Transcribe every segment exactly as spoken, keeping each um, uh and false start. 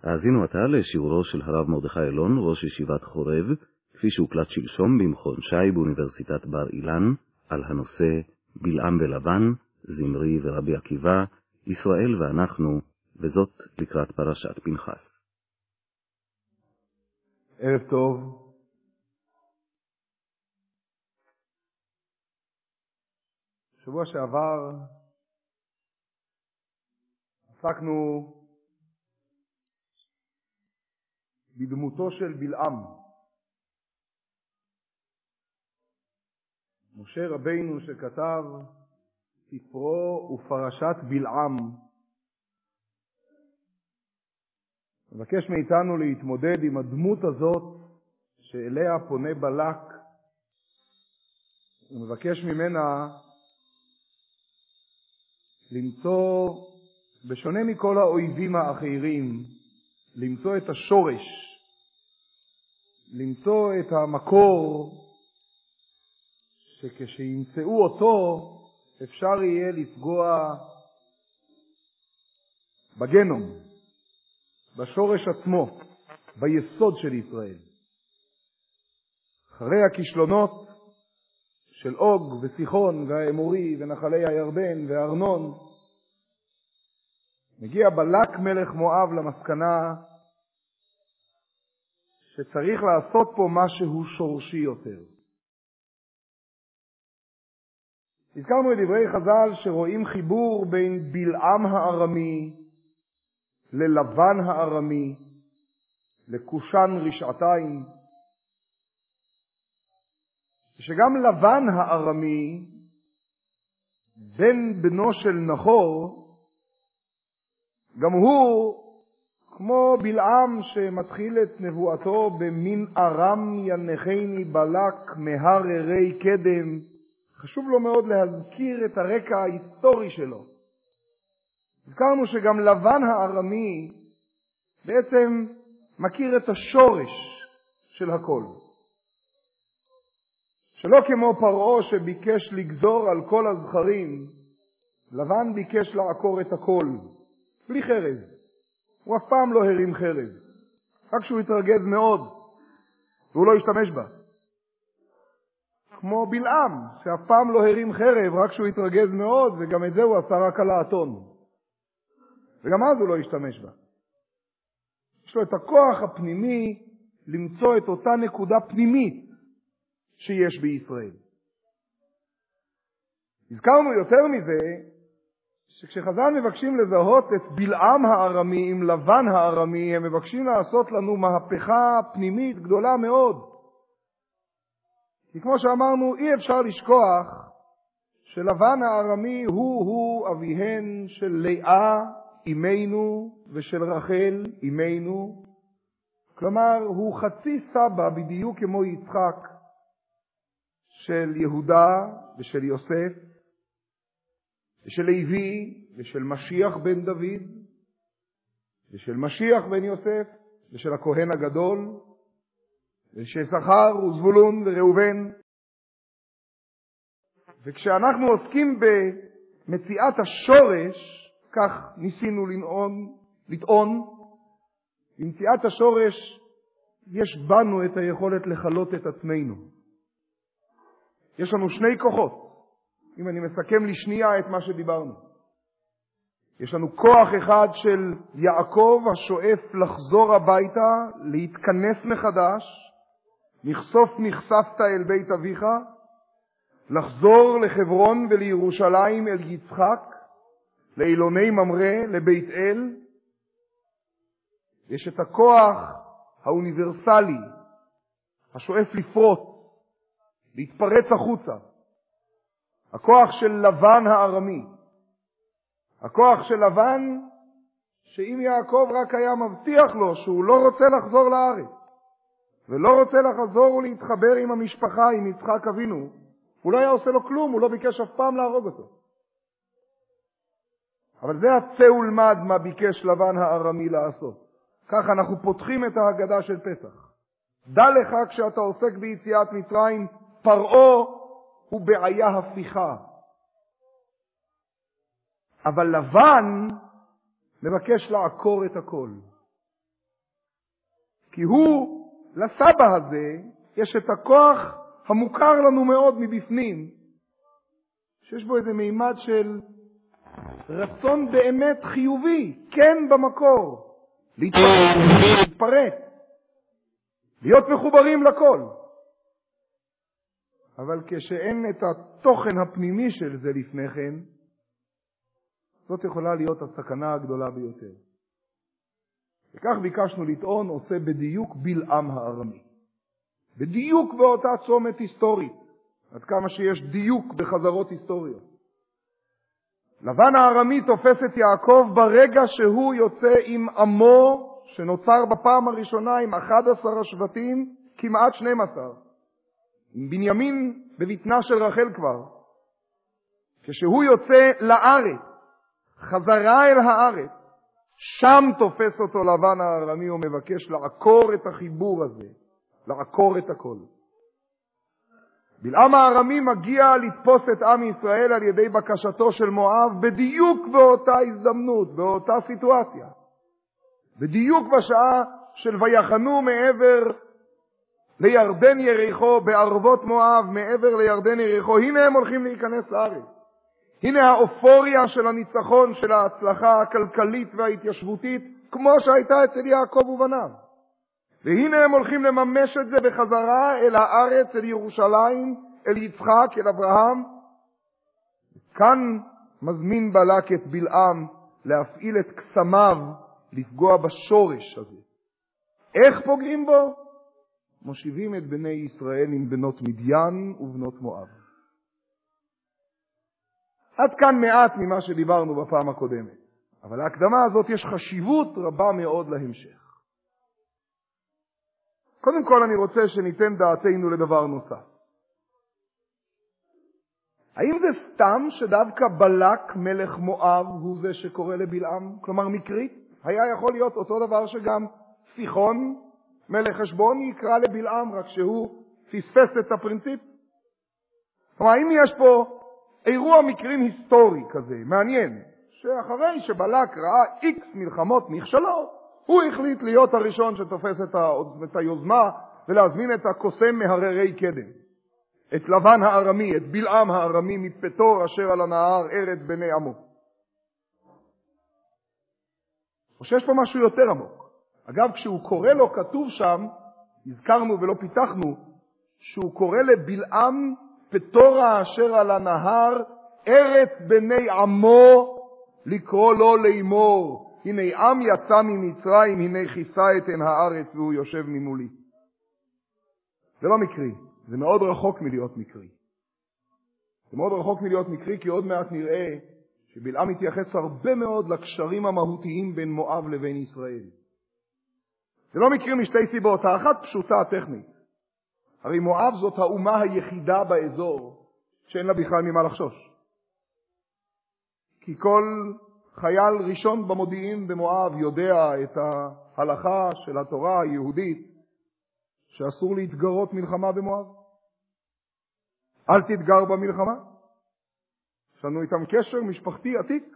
האזינו עתה לשיעורו של הרב מרדכי אלון, ראש ישיבת חורב, כפי שהוקלט שלשום במכון שי באוניברסיטת בר אילן, על הנושא בלעם ולבן, זמרי ורבי עקיבא, ישראל ואנחנו, וזאת לקראת פרשת פנחס. ערב טוב. שבוע שעבר עסקנו בדמותו של בלעם. משה רבינו שכתב ספרו ופרשת בלעם מבקש מאיתנו להתמודד עם הדמות הזאת שאליה פונה בלק. הוא מבקש ממנה למצוא, בשונה מכל האויבים האחרים, למצוא את השורש, למצוא את המקור, שכשימצאו אותו אפשר יהיה לפגוע בגנום, בשורש עצמו, ביסוד של ישראל. אחרי הכישלונות של אוג וסיחון והאמורי ונחלי הירדן וארנון, מגיע בלק מלך מואב למסקנה שצריך לעשות פה משהו שורשי יותר. הזכרנו את דברי חז"ל שרואים חיבור בין בלעם הארמי ללבן הארמי, לקושן רשעתיים, שגם לבן הארמי, בן בנו של נחור, גם הוא, כמו בלעם שמתחיל את נבואתו במין ארם ינחני בלק מהר הרי קדם, חשוב לו מאוד להזכיר את הרקע ההיסטורי שלו. הזכרנו שגם לבן הארמי בעצם מכיר את השורש של הכל. שלא כמו פרעה שביקש לגזור על כל הזכרים, לבן ביקש לעקור את הכל, בלי חרב. הוא אף פעם לא הרים חרב, רק שהוא התרגז מאוד, והוא לא השתמש בה. כמו בלעם, שאף פעם לא הרים חרב, רק שהוא התרגז מאוד, וגם את זה הוא עשה רק על האתון. וגם אז הוא לא השתמש בה. יש לו את הכוח הפנימי למצוא את אותה נקודה פנימית שיש בישראל. הזכרנו יותר מזה, שכשחז"ל מבקשים לזהות את בלעם הארמי עם לבן הארמי, הם מבקשים לעשות לנו מהפכה פנימית גדולה מאוד. כי כמו שאמרנו, אי אפשר לשכוח שלבן הארמי הוא-הוא אביהן של לאה אמנו ושל רחל אמנו. כלומר, הוא חצי סבא בדיוק כמו יצחק של יהודה ושל יוסף, ושל לוי ושל משיח בן דוד, ושל משיח בן יוסף, ושל הכהן הגדול, ושל שחר וזבולון וראובן. וכשאנחנו עוסקים במציאת השורש, כך ניסינו לנעון, לטעון, במציאת השורש יש בנו את היכולת לחלות את עצמנו. יש לנו שני כוחות. אם אני מסכם לשנייה את מה שדיברנו. יש לנו כוח אחד של יעקב השואף לחזור הביתה, להתכנס מחדש, נחשוף נחשפת אל בית אביך, לחזור לחברון ולירושלים אל יצחק, לאילוני ממרא, לבית אל. יש את הכוח האוניברסלי, השואף לפרוץ, להתפרץ החוצה. הכוח של לבן הארמי. הכוח של לבן שאם יעקב רק היה מבטיח לו שהוא לא רוצה לחזור לארץ, ולא רוצה לחזור ולהתחבר עם המשפחה, עם יצחק אבינו, הוא לא היה עושה לו כלום, הוא לא ביקש אף פעם להרוג אותו. אבל זה הצא ולמד מה ביקש לבן הארמי לעשות. כך אנחנו פותחים את ההגדה של פסח. דע לך כשאתה עוסק ביציאת מצרים, פרעה הוא בעיה הפיכה. אבל לבן מבקש לעקור את הכל. כי הוא, לסבא הזה, יש את הכוח המוכר לנו מאוד מבפנים, שיש בו איזה מימד של רצון באמת חיובי, כן במקור, להתפרט, להיות מחוברים לכל. אבל כשאין את התוכן הפנימי של זה לפני כן, זאת יכולה להיות הסכנה הגדולה ביותר. וכך ביקשנו לטעון עושה בדיוק בלעם הארמי. בדיוק באותה צומת היסטורית, עד כמה שיש דיוק בחזרות היסטוריות. לבן הארמי תופס את יעקב ברגע שהוא יוצא עם עמו, שנוצר בפעם הראשונה עם אחד עשר השבטים, כמעט שנים עשר. עם בנימין בבטנה של רחל כבר. כשהוא יוצא לארץ, חזרה אל הארץ, שם תופס אותו לבן הארמי ומבקש לעקור את החיבור הזה, לעקור את הכל. בלעם הארמי מגיע לתפוס את עם ישראל על ידי בקשתו של מואב בדיוק באותה הזדמנות, באותה סיטואציה. בדיוק בשעה של ויחנו מעבר לירדן יריחו, בערבות מואב, מעבר לירדן יריחו. הנה הם הולכים להיכנס לארץ. הנה האופוריה של הניצחון, של ההצלחה הכלכלית וההתיישבותית, כמו שהייתה אצל יעקב ובניו. והנה הם הולכים לממש את זה בחזרה אל הארץ, אל ירושלים, אל יצחק, אל אברהם. כאן מזמין בלק את בלעם להפעיל את קסמיו, לפגוע בשורש הזה. איך פוגעים בו? מושיבים את בני ישראל עם בנות מדיין ובנות מואב. עד כאן מעט ממה שדיברנו בפעם הקודמת. אבל להקדמה הזאת יש חשיבות רבה מאוד להמשך. קודם כל אני רוצה שניתן דעתנו לדבר נוסף. האם זה סתם שדווקא בלק מלך מואב הוא זה שקורא לבלעם? כלומר מקרית? היה יכול להיות אותו דבר שגם סיחון מלך חשבון יקרא לבלעם, רק שהוא פספס את הפרינציפ? כלומר, האם יש פה אירוע מקרים היסטורי כזה, מעניין, שאחרי שבלק ראה איקס מלחמות נכשלות, הוא החליט להיות הראשון שתופס את, ה... את היוזמה ולהזמין את הקוסם מהררי קדם, את לבן הארמי, את בלעם הארמי מפטור אשר על הנהר ארץ בני עמו. או שיש פה משהו יותר עמוק. אגב, כשהוא קורא לו, כתוב שם, הזכרנו ולא פיתחנו, שהוא קורא לבלעם פטורה אשר על הנהר ארץ בני עמו, לקרוא לו לאמור. הנה עם יצא ממצרים, הנה כיסה את עין הארץ והוא יושב ממולי. זה לא מקרי, זה מאוד רחוק מלהיות מקרי. זה מאוד רחוק מלהיות מקרי, כי עוד מעט נראה שבלעם מתייחס הרבה מאוד לקשרים המהותיים בין מואב לבין ישראל. זה לא מקרי משתי סיבות. האחת פשוטה טכנית. הרי מואב זאת האומה היחידה באזור שאין לה בכלל ממה לחשוש. כי כל חייל ראשון במודיעין במואב יודע את ההלכה של התורה היהודית שאסור להתגרות מלחמה במואב. אל תתגר במלחמה. יש לנו איתם קשר משפחתי עתיק.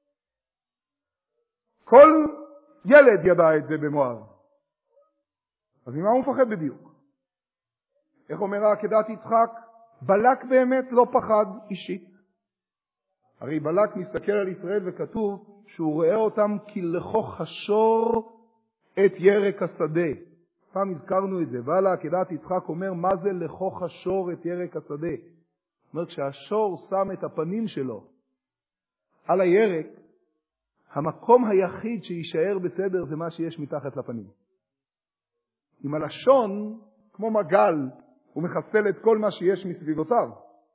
כל ילד ידע את זה במואב. אז ממה הוא מפחד בדיוק? איך אומר העקדת יצחק? בלק באמת לא פחד אישית. הרי בלק מסתכל על ישראל וכתוב שהוא רואה אותם כלכוך השור את ירק השדה. פעם הזכרנו את זה. ועל העקדת יצחק אומר מה זה לכוך השור את ירק השדה. זאת אומרת שהשור שם את הפנים שלו על הירק, המקום היחיד שישאר בסדר זה מה שיש מתחת לפנים. עם הלשון, כמו מגל, הוא מחסל את כל מה שיש מסביבותיו.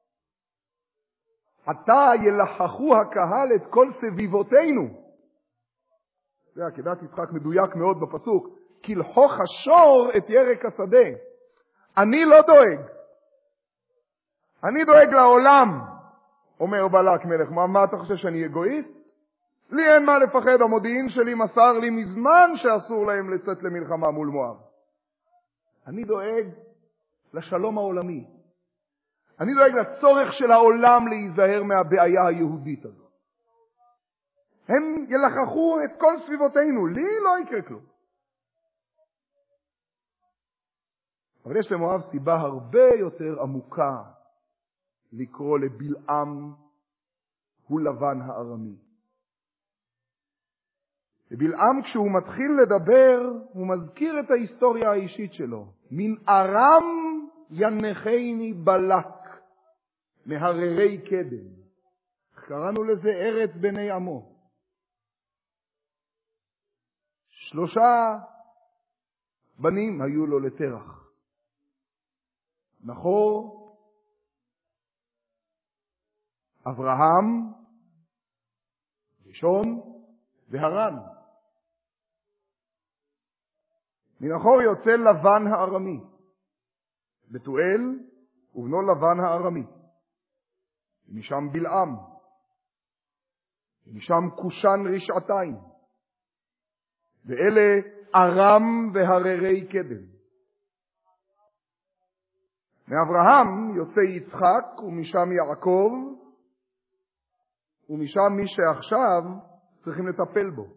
עתה ילחכו הקהל את כל סביבותינו. זה עקדת יצחק מדויק מאוד בפסוק. כלחוך השור את ירק השדה. אני לא דואג. אני דואג לעולם, אומר בלק מלך מואב. מה אתה חושב שאני אגואיסט? לי אין מה לפחד, המודיעין שלי מסר לי מזמן שאסור להם לצאת למלחמה מול מואב. אני דואג לשלום העולמי. אני דואג לצורך של העולם להיזהר מהבעיה היהודית הזאת. הם ילחכו את כל סביבותינו, לי לא יקרה כלום. אבל יש למואב סיבה הרבה יותר עמוקה לקרוא לבלעם הוא לבן הארמי. ובלעם כשהוא מתחיל לדבר, הוא מזכיר את ההיסטוריה האישית שלו. מן ארם ינחני בלק, מהררי קדם. קראנו לזה ארץ בני עמו. שלושה בנים היו לו לתרח. נחור, אברהם, ראשון והרן. מנחור יוצא לבן הארמי, בתואל ובנו לבן הארמי. ומשם בלעם, ומשם קושן רשעתיים. ואלה ארם והררי קדם. מאברהם יוצא יצחק ומשם יעקב, ומשם מי שעכשיו צריכים לטפל בו.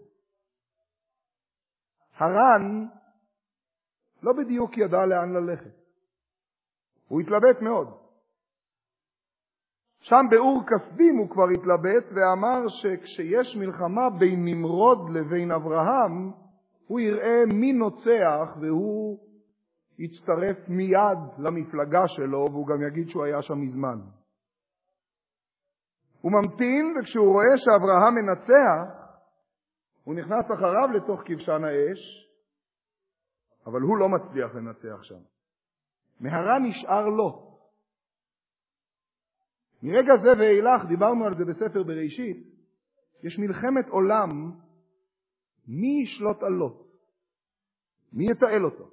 הרן לא בדיוק ידע לאן ללכת. הוא התלבט מאוד. שם באור כסדים הוא כבר התלבט ואמר שכשיש מלחמה בין נמרוד לבין אברהם, הוא יראה מי נוצח והוא יצטרף מיד למפלגה שלו, והוא גם יגיד שהוא היה שם מזמן. הוא ממתין, וכשהוא רואה שאברהם מנצח, הוא נכנס אחריו לתוך כבשן האש, אבל הוא לא מצליח לנצח שם. מהרן נשאר לו. מרגע זה ואילך, דיברנו על זה בספר בראשית, יש מלחמת עולם, מי ישלוט על לוט? מי יתעל אותו?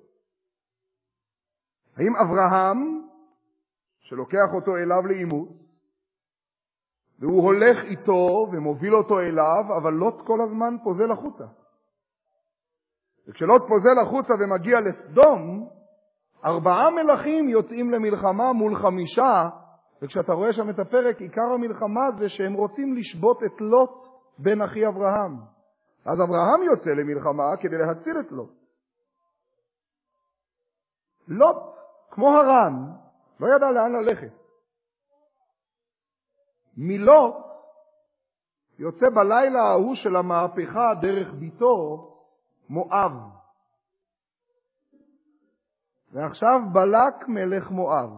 האם אברהם, שלוקח אותו אליו לאימוץ, והוא הולך איתו ומוביל אותו אליו, אבל לוט כל הזמן פוזל החוצה. וכשלוט פוזל החוצה ומגיע לסדום, ארבעה מלכים יוצאים למלחמה מול חמישה, וכשאתה רואה שם את הפרק, עיקר המלחמה זה שהם רוצים לשבות את לוט בן אחי אברהם. אז אברהם יוצא למלחמה כדי להציל את לוט. לוט, כמו הרן, לא ידע לאן ללכת. מלוט יוצא בלילה ההוא של המהפכה דרך ביתו מואב. ועכשיו בלק מלך מואב,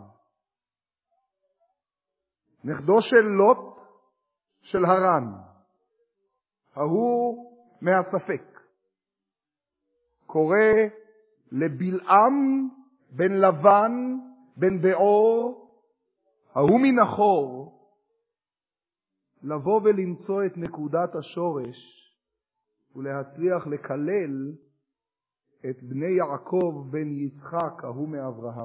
נכדו של לוט של הרן, ההוא מהספק, קורא לבלעם בן לבן בן בעור, ההוא מנחור, לבוא ולמצוא את נקודת השורש ולהצליח לקלל את בני יעקב בן יצחק, ההוא מאברהם.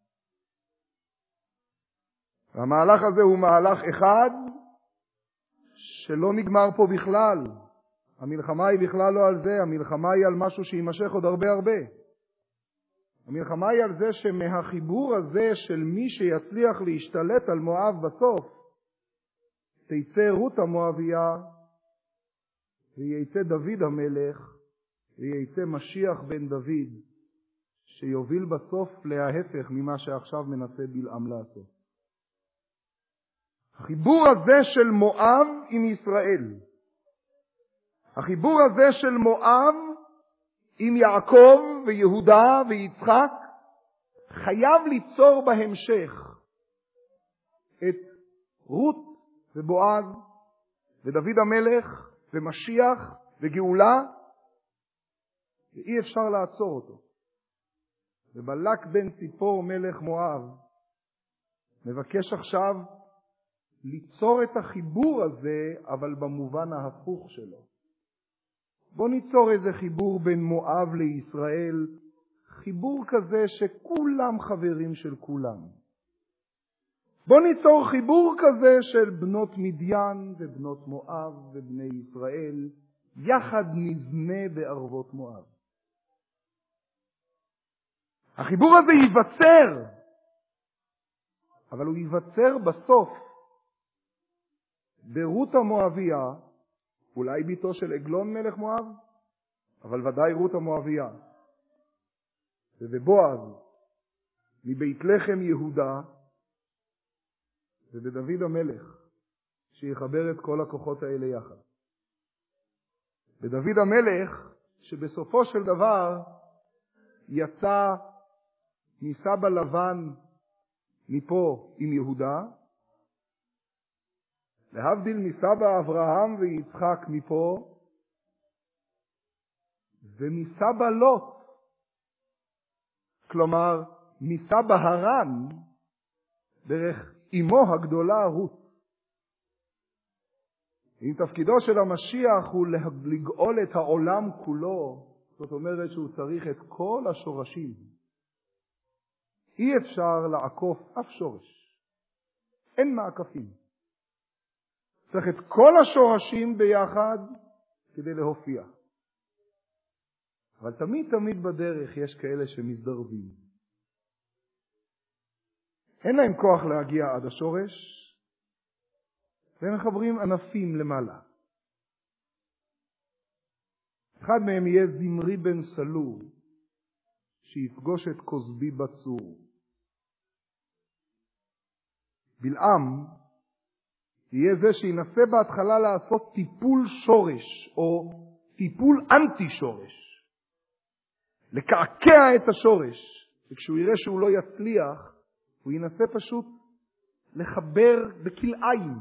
והמהלך הזה הוא מהלך אחד שלא נגמר פה בכלל. המלחמה היא בכלל לא על זה, המלחמה היא על משהו שימשך עוד הרבה הרבה. המלחמה היא על זה שמהחיבור הזה של מי שיצליח להשתלט על מואב בסוף, תיצא רות המואביה, וייצא דוד המלך, וייצא משיח בן דוד, שיוביל בסוף להפך ממה שעכשיו מנסה בלעם לעשות. החיבור הזה של מואב עם ישראל, החיבור הזה של מואב עם יעקב ויהודה ויצחק, חייב ליצור בהמשך את רות ובועז ודוד המלך ומשיח וגאולה, ואי אפשר לעצור אותו. ובלק בן ציפור מלך מואב מבקש עכשיו ליצור את החיבור הזה, אבל במובן ההפוך שלו. בוא ניצור איזה חיבור בין מואב לישראל, חיבור כזה שכולם חברים של כולם. בוא ניצור חיבור כזה של בנות מדיין ובנות מואב ובני ישראל, יחד נזנה בערבות מואב. החיבור הזה ייווצר, אבל הוא ייווצר בסוף ברות המואביה, אולי ביתו של עגלון מלך מואב, אבל ודאי רות המואביה, ובבועז, מבית לחם יהודה, ובדוד המלך, שיחבר את כל הכוחות האלה יחד. בדוד המלך, שבסופו של דבר יצא מסבא לבן מפה עם יהודה, להבדיל מסבא אברהם ויצחק מפה, ומסבא לוט, כלומר מסבא הרן, דרך אמו הגדולה רות. אם תפקידו של המשיח הוא לגאול את העולם כולו, זאת אומרת שהוא צריך את כל השורשים. אי אפשר לעקוף אף שורש. אין מעקפים. צריך את כל השורשים ביחד כדי להופיע. אבל תמיד תמיד בדרך יש כאלה שמזדרבים. אין להם כוח להגיע עד השורש, והם מחברים ענפים למעלה. אחד מהם יהיה זמרי בן סלו, שיפגוש את כוזבי בצור. בלעם יהיה זה שינסה בהתחלה לעשות טיפול שורש, או טיפול אנטי שורש. לקעקע את השורש, וכשהוא יראה שהוא לא יצליח, הוא ינסה פשוט לחבר בכלאיים,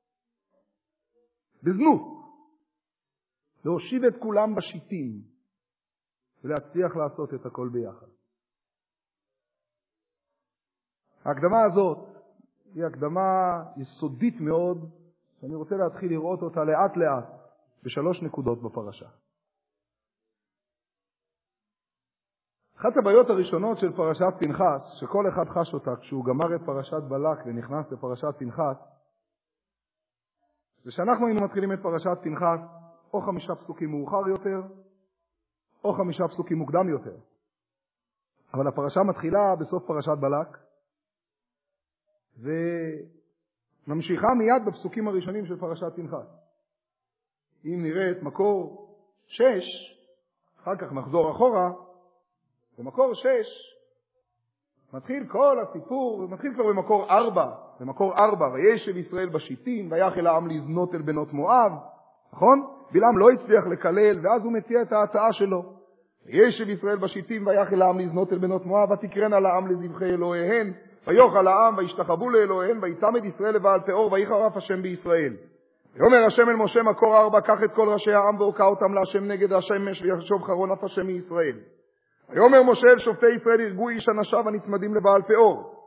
בזנות, להושיב את כולם בשיטים, ולהצליח לעשות את הכל ביחד. ההקדמה הזאת היא הקדמה יסודית מאוד, שאני רוצה להתחיל לראות אותה לאט לאט, בשלוש נקודות בפרשה. אחת הבעיות הראשונות של פרשת פנחס, שכל אחד חש אותה כשהוא גמר את פרשת בלק ונכנס לפרשת פנחס, זה שאנחנו היינו מתחילים את פרשת פנחס או חמישה פסוקים מאוחר יותר, או חמישה פסוקים מוקדם יותר. אבל הפרשה מתחילה בסוף פרשת בלק, וממשיכה מיד בפסוקים הראשונים של פרשת פנחס. אם נראה את מקור שש, אחר כך נחזור אחורה, במקור שש מתחיל כל הסיפור, מתחיל כבר במקור ארבע, במקור ארבע, וישב ישראל בשיטים, ויחל העם לזנות אל בנות מואב, נכון? בלעם לא הצליח לקלל, ואז הוא מציע את ההצעה שלו. וישב ישראל בשיטים, ויחל העם לזנות אל בנות מואב, ותקרן על העם לזבחי אלוהיהן, ויאכל העם, וישתחוו לאלוהיהן, ויתמד ישראל לבעל פאור, ויחרף השם בישראל. ויאמר השם אל משה מקור ארבע, קח את כל ראשי העם והוקע אותם להשם נגד השמש, ויחשוב חרון אף השם מישראל. ויאמר משה אל שופטי ישראל, ירגו איש אנשיו הנצמדים לבעל פאור.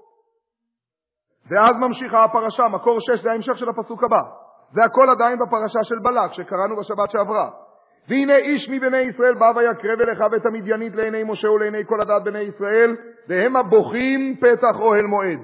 ואז ממשיכה הפרשה, מקור שש, זה ההמשך של הפסוק הבא. זה הכל עדיין בפרשה של בלק, שקראנו בשבת שעברה. והנה איש מבני ישראל בא ויקרב אליך את המדיינית לעיני משה ולעיני כל עדת בני ישראל, והם הבוכים פתח אוהל מועד.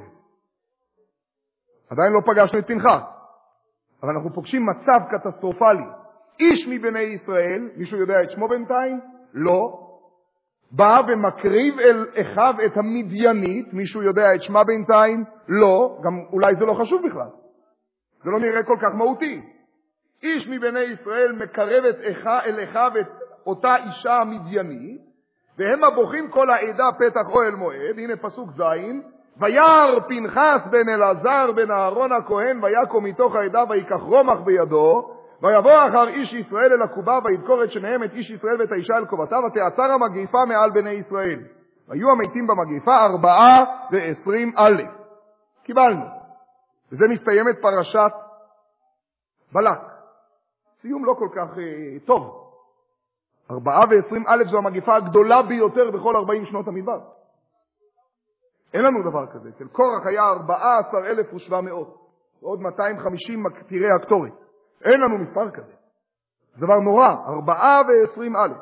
עדיין לא פגשנו את פנחס, אבל אנחנו פוגשים מצב קטסטרופלי. איש מבני ישראל, מישהו יודע את שמו בינתיים? לא. בא ומקריב אל אחיו את המדיינית, מישהו יודע את שמה בינתיים? לא. גם אולי זה לא חשוב בכלל. זה לא נראה כל כך מהותי. איש מבני ישראל מקרב את אחיו אל אחיו את אותה אישה המדיינית, והם הבוכים כל העדה פתח אוהל מועד. הנה פסוק זין. וירא פנחס בן אלעזר בן אהרון הכהן ויקום מתוך העדה ויקח רומח בידו, ויבוא אחר איש ישראל אל הקובה וידקור את שניהם את איש ישראל ואת האישה אל קובתה, ותעצר המגפה מעל בני ישראל. והיו המתים במגפה ארבעה ועשרים אלף. קיבלנו. וזה מסתיים את פרשת בלק. סיום לא כל כך אה, טוב. ארבעה ועשרים אלף זו המגפה הגדולה ביותר בכל ארבעים שנות המדבר. אין לנו דבר כזה. אצל קורח היה ארבעה עשר אלף ושבע מאות. ועוד מאתיים וחמישים מקטירי הקטורת. אין לנו מספר כזה. דבר נורא. ארבעה ועשרים אלף.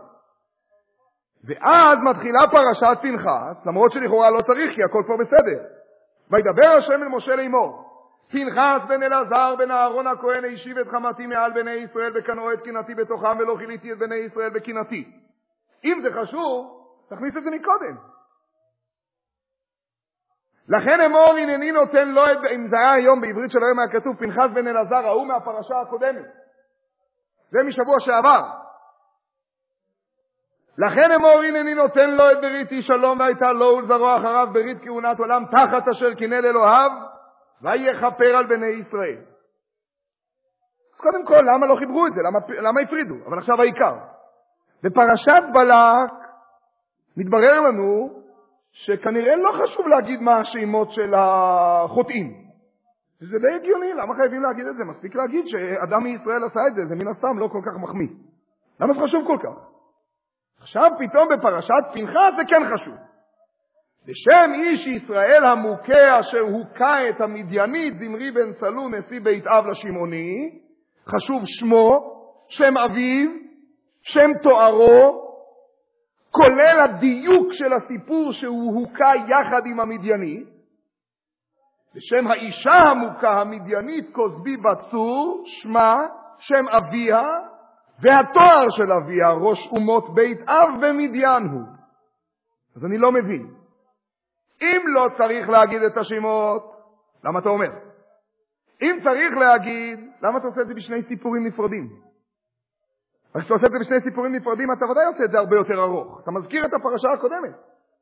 ואז מתחילה פרשת פנחס, למרות שלכאורה לא צריך, כי הכל כבר בסדר. וידבר השם אל משה לאמור. פנחס בן אלעזר בן אהרון הכהן הישיב את חמתי מעל בני ישראל וקנאו את קנאתי בתוכם ולא חיליתי את בני ישראל בקנאתי. אם זה חשוב, תכניס את זה מקודם. לכן אמור הנני נותן לו את, אם זה היה היום בעברית של היום היה כתוב פנחס בן אלעזר, ההוא מהפרשה הקודמת. זה משבוע שעבר. לכן אמור הנני נותן לו את בריתי שלום, והייתה לו ולזרוע אחריו ברית כהונת עולם תחת אשר קינא לאלוהיו, ויכפר על בני ישראל. אז קודם כל, למה לא חיברו את זה? למה, למה הפרידו? אבל עכשיו העיקר. בפרשת בלק מתברר לנו שכנראה לא חשוב להגיד מה השמות של החוטאים. זה די הגיוני, למה חייבים להגיד את זה? מספיק להגיד שאדם מישראל עשה את זה, זה מן הסתם לא כל כך מחמיא. למה זה חשוב כל כך? עכשיו פתאום בפרשת פנחס זה כן חשוב. בשם איש ישראל המוכה אשר הוכה את המדיינית זמרי בן צלו נשיא בית אב לשמעוני, חשוב שמו, שם אביו, שם תוארו, כולל הדיוק של הסיפור שהוא הוכה יחד עם המדיינית. בשם האישה המוכה המדיינית כוזבי בצור, שמה, שם אביה, והתואר של אביה, ראש אומות בית אב במדיין הוא. אז אני לא מבין. אם לא צריך להגיד את השמות, למה אתה אומר? אם צריך להגיד, למה אתה עושה את זה בשני סיפורים נפרדים? אז כשאתה עושה את זה בשני סיפורים נפרדים, אתה ודאי עושה את זה הרבה יותר ארוך. אתה מזכיר את הפרשה הקודמת.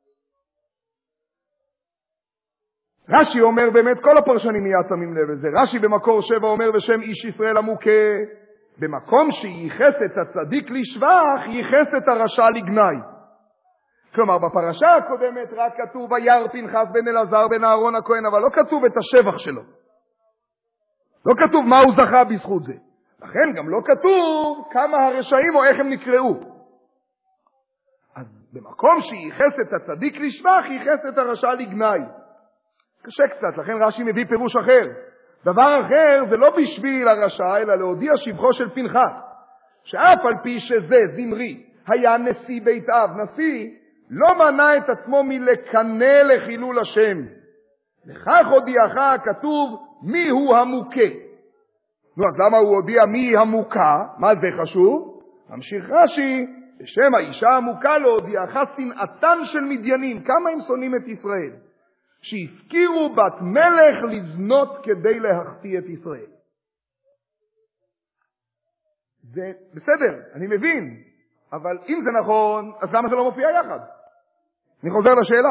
רש"י אומר, באמת כל הפרשנים מיד שמים לב לזה. רש"י במקור שבע אומר, בשם איש ישראל המוכה, במקום שייחס את הצדיק לשבח, ייחס את הרשע לגנאי. כלומר, בפרשה הקודמת רק כתוב וירא פנחס בן אלעזר בן אהרון הכהן, אבל לא כתוב את השבח שלו. לא כתוב מה הוא זכה בזכות זה. לכן גם לא כתוב כמה הרשעים או איך הם נקראו. אז במקום שייחס את הצדיק לשבח, ייחס את הרשע לגנאי. קשה קצת, לכן רש"י מביא פירוש אחר. דבר אחר זה לא בשביל הרשע, אלא להודיע שבחו של פנחס, שאף על פי שזה זמרי היה נשיא בית אב, נשיא, לא מנע את עצמו מלקנא לחילול השם. לכך הודיעך כתוב מי הוא המוכה. נו, אז למה הוא הודיע מי המוכה? מה זה חשוב? ממשיך רש"י, בשם האישה המוכה לא הודיעך שנאתן של מדיינים. כמה הם שונאים את ישראל? שהפקירו בת מלך לזנות כדי להחטיא את ישראל. זה בסדר, אני מבין, אבל אם זה נכון, אז למה זה לא מופיע יחד? אני חוזר לשאלה.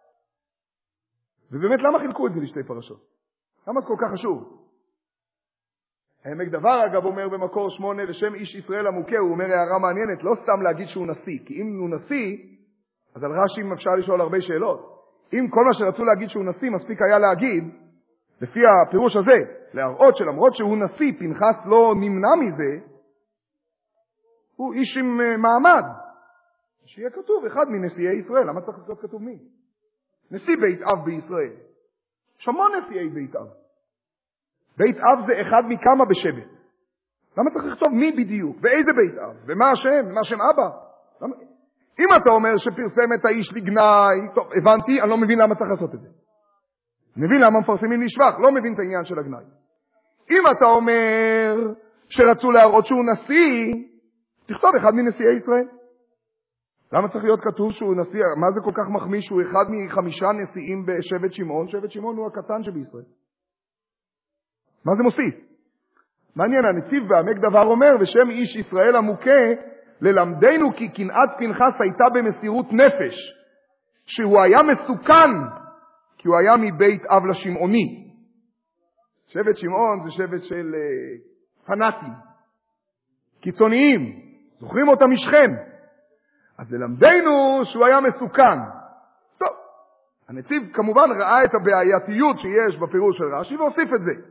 ובאמת למה חילקו את זה לשתי פרשות? למה זה כל כך חשוב? העמק דבר אגב אומר במקור שמונה, לשם איש ישראל המוכה, הוא אומר הערה מעניינת, לא סתם להגיד שהוא נשיא, כי אם הוא נשיא, אז על רש"י אפשר לשאול הרבה שאלות. אם כל מה שרצו להגיד שהוא נשיא, מספיק היה להגיד, לפי הפירוש הזה, להראות שלמרות שהוא נשיא, פנחס לא נמנע מזה, הוא איש עם מעמד. שיהיה כתוב אחד מנשיאי ישראל. למה צריך להיות כתוב מי? נשיא בית אב בישראל. שמון נשיאי בית אב. בית אב זה אחד מכמה בשבט. למה צריך לכתוב מי בדיוק? באיזה בית אב? ומה השם? ומה השם אבא? למה? אם אתה אומר שפרסם את האיש לגנאי, טוב, הבנתי, אני לא מבין למה צריך לעשות את זה. מבין למה מפרסמים לשבח, לא מבין את העניין של הגנאי. אם אתה אומר שרצו להראות שהוא נשיא, תכתוב אחד מנשיאי ישראל. למה צריך להיות כתוב שהוא נשיא? מה זה כל כך מחמיא שהוא אחד מחמישה נשיאים בשבט שמעון? שבט שמעון הוא הקטן שבישראל. מה זה מוסיף? מעניין, הנציב בעמק דבר אומר, בשם איש ישראל המוכה, ללמדנו כי קנאת פנחס הייתה במסירות נפש, שהוא היה מסוכן, כי הוא היה מבית אב לשמעוני. שבט שמעון זה שבט של uh, פנאטים, קיצוניים, זוכרים אותם משכם. אז ללמדנו שהוא היה מסוכן. טוב, הנציב כמובן ראה את הבעייתיות שיש בפירוש של רש"י והוסיף את זה.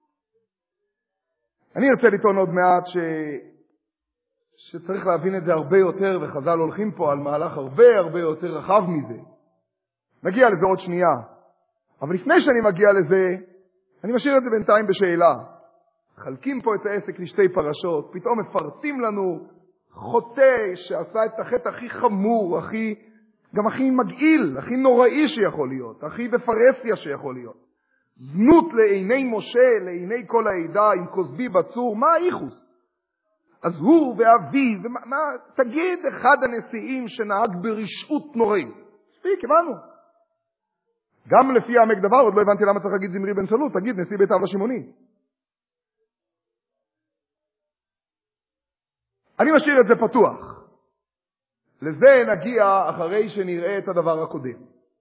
אני ארצה לטעון עוד מעט ש... שצריך להבין את זה הרבה יותר, וחז"ל הולכים פה על מהלך הרבה הרבה יותר רחב מזה. נגיע לזה עוד שנייה. אבל לפני שאני מגיע לזה, אני משאיר את זה בינתיים בשאלה. חלקים פה את העסק לשתי פרשות, פתאום מפרטים לנו חוטא שעשה את החטא הכי חמור, הכי, גם הכי מגעיל, הכי נוראי שיכול להיות, הכי בפרסיה שיכול להיות. זנות לעיני משה, לעיני כל העדה, עם כוזבי בצור, מה האיחוס? אז הוא ואביו, ומה, מה, תגיד אחד הנשיאים שנהג ברשעות נוראי. ספיק, הבנו. גם לפי העמק דבר, עוד לא הבנתי למה צריך להגיד זמרי בן צלו, תגיד נשיא בית אב לשמעוני. אני משאיר את זה פתוח. לזה נגיע אחרי שנראה את הדבר הקודם.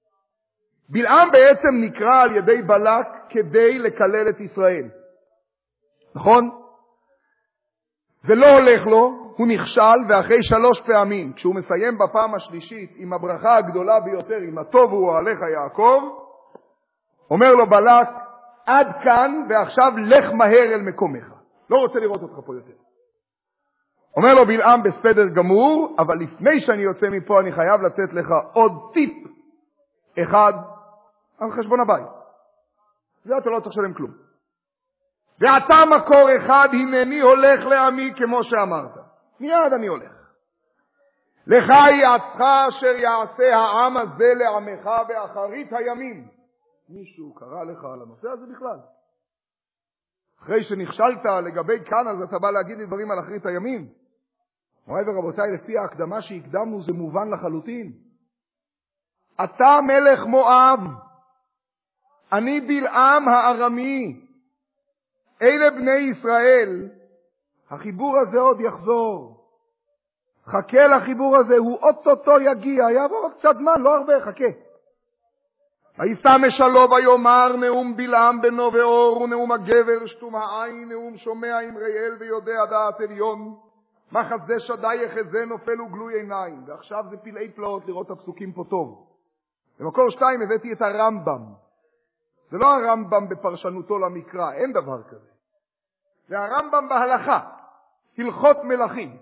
בלעם בעצם נקרא על ידי בלק כדי לקלל את ישראל. נכון? זה לא הולך לו, הוא נכשל, ואחרי שלוש פעמים, כשהוא מסיים בפעם השלישית עם הברכה הגדולה ביותר, עם הטוב הוא עליך יעקב, אומר לו בלק, עד כאן ועכשיו לך מהר אל מקומך. לא רוצה לראות אותך פה יותר. אומר לו בלעם בסדר גמור, אבל לפני שאני יוצא מפה אני חייב לתת לך עוד טיפ אחד על חשבון הבית. זה אתה לא צריך לשלם כלום. ואתה מקור אחד, הנני הולך לעמי כמו שאמרת. מיד אני הולך. לך יעצך אשר יעשה העם הזה לעמך באחרית הימים. מישהו קרא לך על הנושא הזה בכלל? אחרי שנכשלת לגבי כאן, אז אתה בא להגיד לי דברים על אחרית הימים. מוריי ורבותיי, לפי ההקדמה שהקדמנו זה מובן לחלוטין. אתה מלך מואב, אני בלעם הארמי, אלה בני ישראל. החיבור הזה עוד יחזור. חכה לחיבור הזה, הוא אוטוטו יגיע, יעבור קצת זמן, לא הרבה, חכה. וישא משלו ויאמר נאום בלעם בנו ואור, ונאום הגבר שתום העין, נאום שומע אמרי אל ויודע דעת עליון. מחזה שדי יחזה נופל וגלוי עיניים. ועכשיו זה פלאי פלאות לראות את הפסוקים פה טוב. במקור שתיים הבאתי את הרמב"ם. זה לא הרמב"ם בפרשנותו למקרא, אין דבר כזה. זה הרמב"ם בהלכה, הלכות מלכים.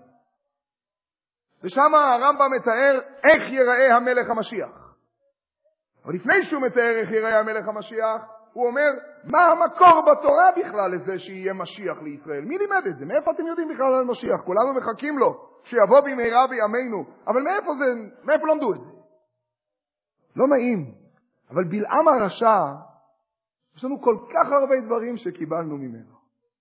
ושם הרמב"ם מתאר איך ייראה המלך המשיח. אבל לפני שהוא מתאר איך ייראה המלך המשיח, הוא אומר, מה המקור בתורה בכלל לזה שיהיה משיח לישראל? מי לימד את זה? מאיפה אתם יודעים בכלל על משיח? כולנו מחכים לו, שיבוא במהרה בימינו. אבל מאיפה זה, מאיפה למדו את זה? לא נעים. אבל בלעם הרשע, יש לנו כל כך הרבה דברים שקיבלנו ממנו.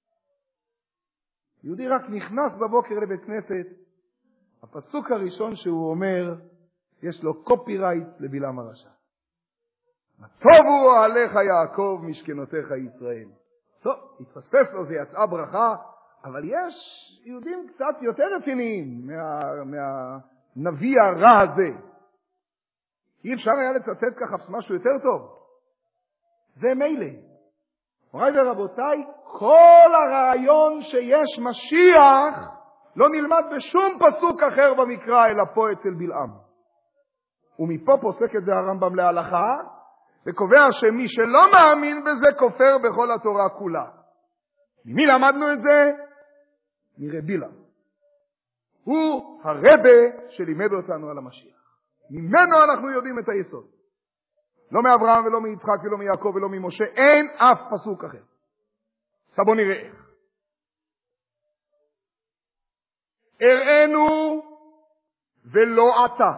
יהודי רק נכנס בבוקר לבית כנסת, הפסוק הראשון שהוא אומר, יש לו קופירייטס לבלעם הרשע. טובו עליך יעקב משכנותיך ישראל. טוב, התפספס לו, זה יצאה ברכה, אבל יש יהודים קצת יותר רציניים מה, מהנביא הרע הזה. אי אפשר היה לצטט ככה משהו יותר טוב. זה מילא. מוריי ורבותיי, כל הרעיון שיש משיח לא נלמד בשום פסוק אחר במקרא אלא פה אצל בלעם. ומפה פוסק את זה הרמב"ם להלכה, וקובע שמי שלא מאמין בזה כופר בכל התורה כולה. ממי למדנו את זה? מרבי בלעם. הוא הרבה שלימד אותנו על המשיח. ממנו אנחנו יודעים את היסוד. לא מאברהם ולא מיצחק ולא מיעקב ולא ממשה, אין אף פסוק אחר. עכשיו בוא נראה איך. הראינו ולא אתה.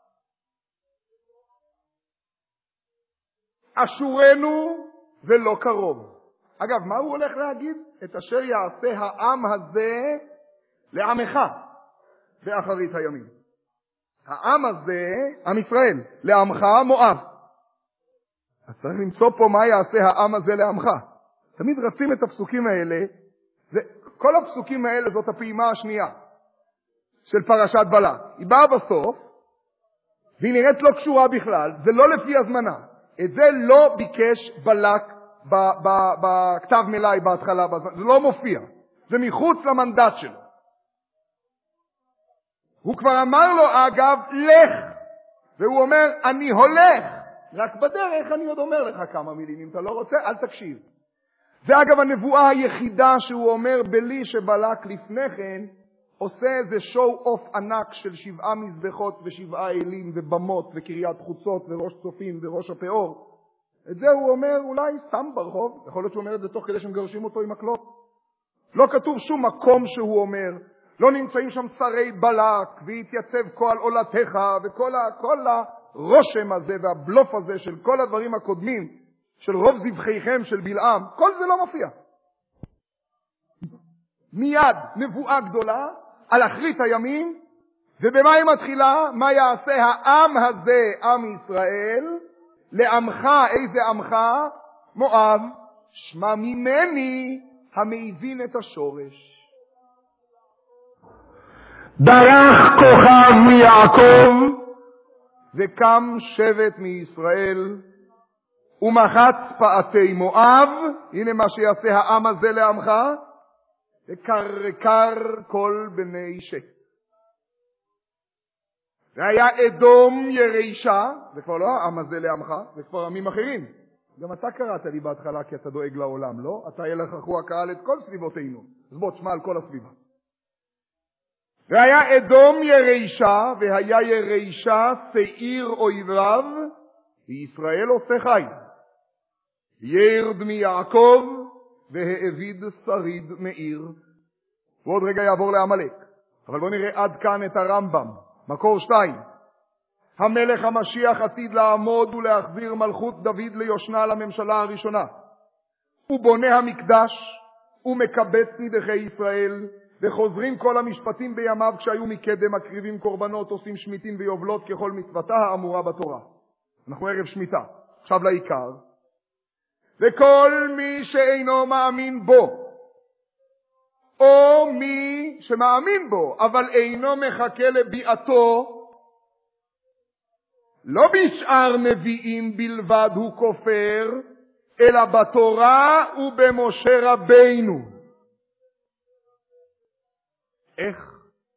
אשורנו ולא קרוב. אגב, מה הוא הולך להגיד? את אשר יעשה העם הזה לעמך באחרית הימים. העם הזה, עם ישראל, לעמך מואב. אז צריך למצוא פה מה יעשה העם הזה לעמך. תמיד רצים את הפסוקים האלה, זה, כל הפסוקים האלה זאת הפעימה השנייה של פרשת בלק. היא באה בסוף, והיא נראית לא קשורה בכלל, זה לא לפי הזמנה. את זה לא ביקש בלק בכתב מלאי בהתחלה, זה לא מופיע. זה מחוץ למנדט שלו. הוא כבר אמר לו, אגב, לך. והוא אומר, אני הולך. רק בדרך אני עוד אומר לך כמה מילים. אם אתה לא רוצה, אל תקשיב. זה אגב הנבואה היחידה שהוא אומר בלי שבלק לפני כן עושה איזה שואו אוף ענק של שבעה מזבחות ושבעה אלים ובמות וקריית חוצות וראש צופים וראש הפאור. את זה הוא אומר אולי סתם ברחוב. יכול להיות שהוא אומר את זה תוך כדי שמגרשים אותו עם מקלות. לא כתוב שום מקום שהוא אומר. לא נמצאים שם שרי בלק והתייצב כל עולתך וכל ה, כל הרושם הזה והבלוף הזה של כל הדברים הקודמים של רוב זבחיכם של בלעם. כל זה לא מופיע. מיד נבואה גדולה על אחרית הימים, ובמה היא מתחילה? מה יעשה העם הזה, עם ישראל, לעמך, איזה עמך? מואב, שמע ממני המבין את השורש. דרך כוכב מיעקב, וקם שבט מישראל, ומחץ פאתי מואב, הנה מה שיעשה העם הזה לעמך, וקרקר כל בני שת. והיה אדום ירישה, זה כבר לא העם הזה לעמך, זה כבר עמים אחרים. גם אתה קראת לי בהתחלה כי אתה דואג לעולם, לא? אתה ילכחו הקהל את כל סביבותינו. אז בוא תשמע על כל הסביבה. והיה אדום ירישה, והיה ירישה שעיר אויביו, וישראל עושה חי. ירד מיעקב, והאביד שריד מעיר. ועוד רגע יעבור לעמלק. אבל בוא נראה עד כאן את הרמב"ם. מקור שתיים. המלך המשיח עתיד לעמוד ולהחזיר מלכות דוד ליושנה לממשלה הראשונה. הוא בונה המקדש, הוא מקבץ נידחי ישראל, וחוזרים כל המשפטים בימיו כשהיו מקדם, מקריבים קורבנות, עושים שמיטים ויובלות ככל מצוותה האמורה בתורה. אנחנו ערב שמיטה. עכשיו לעיקר. וכל מי שאינו מאמין בו, או מי שמאמין בו, אבל אינו מחכה לביאתו, לא בשאר נביאים בלבד הוא כופר, אלא בתורה ובמשה רבינו. איך?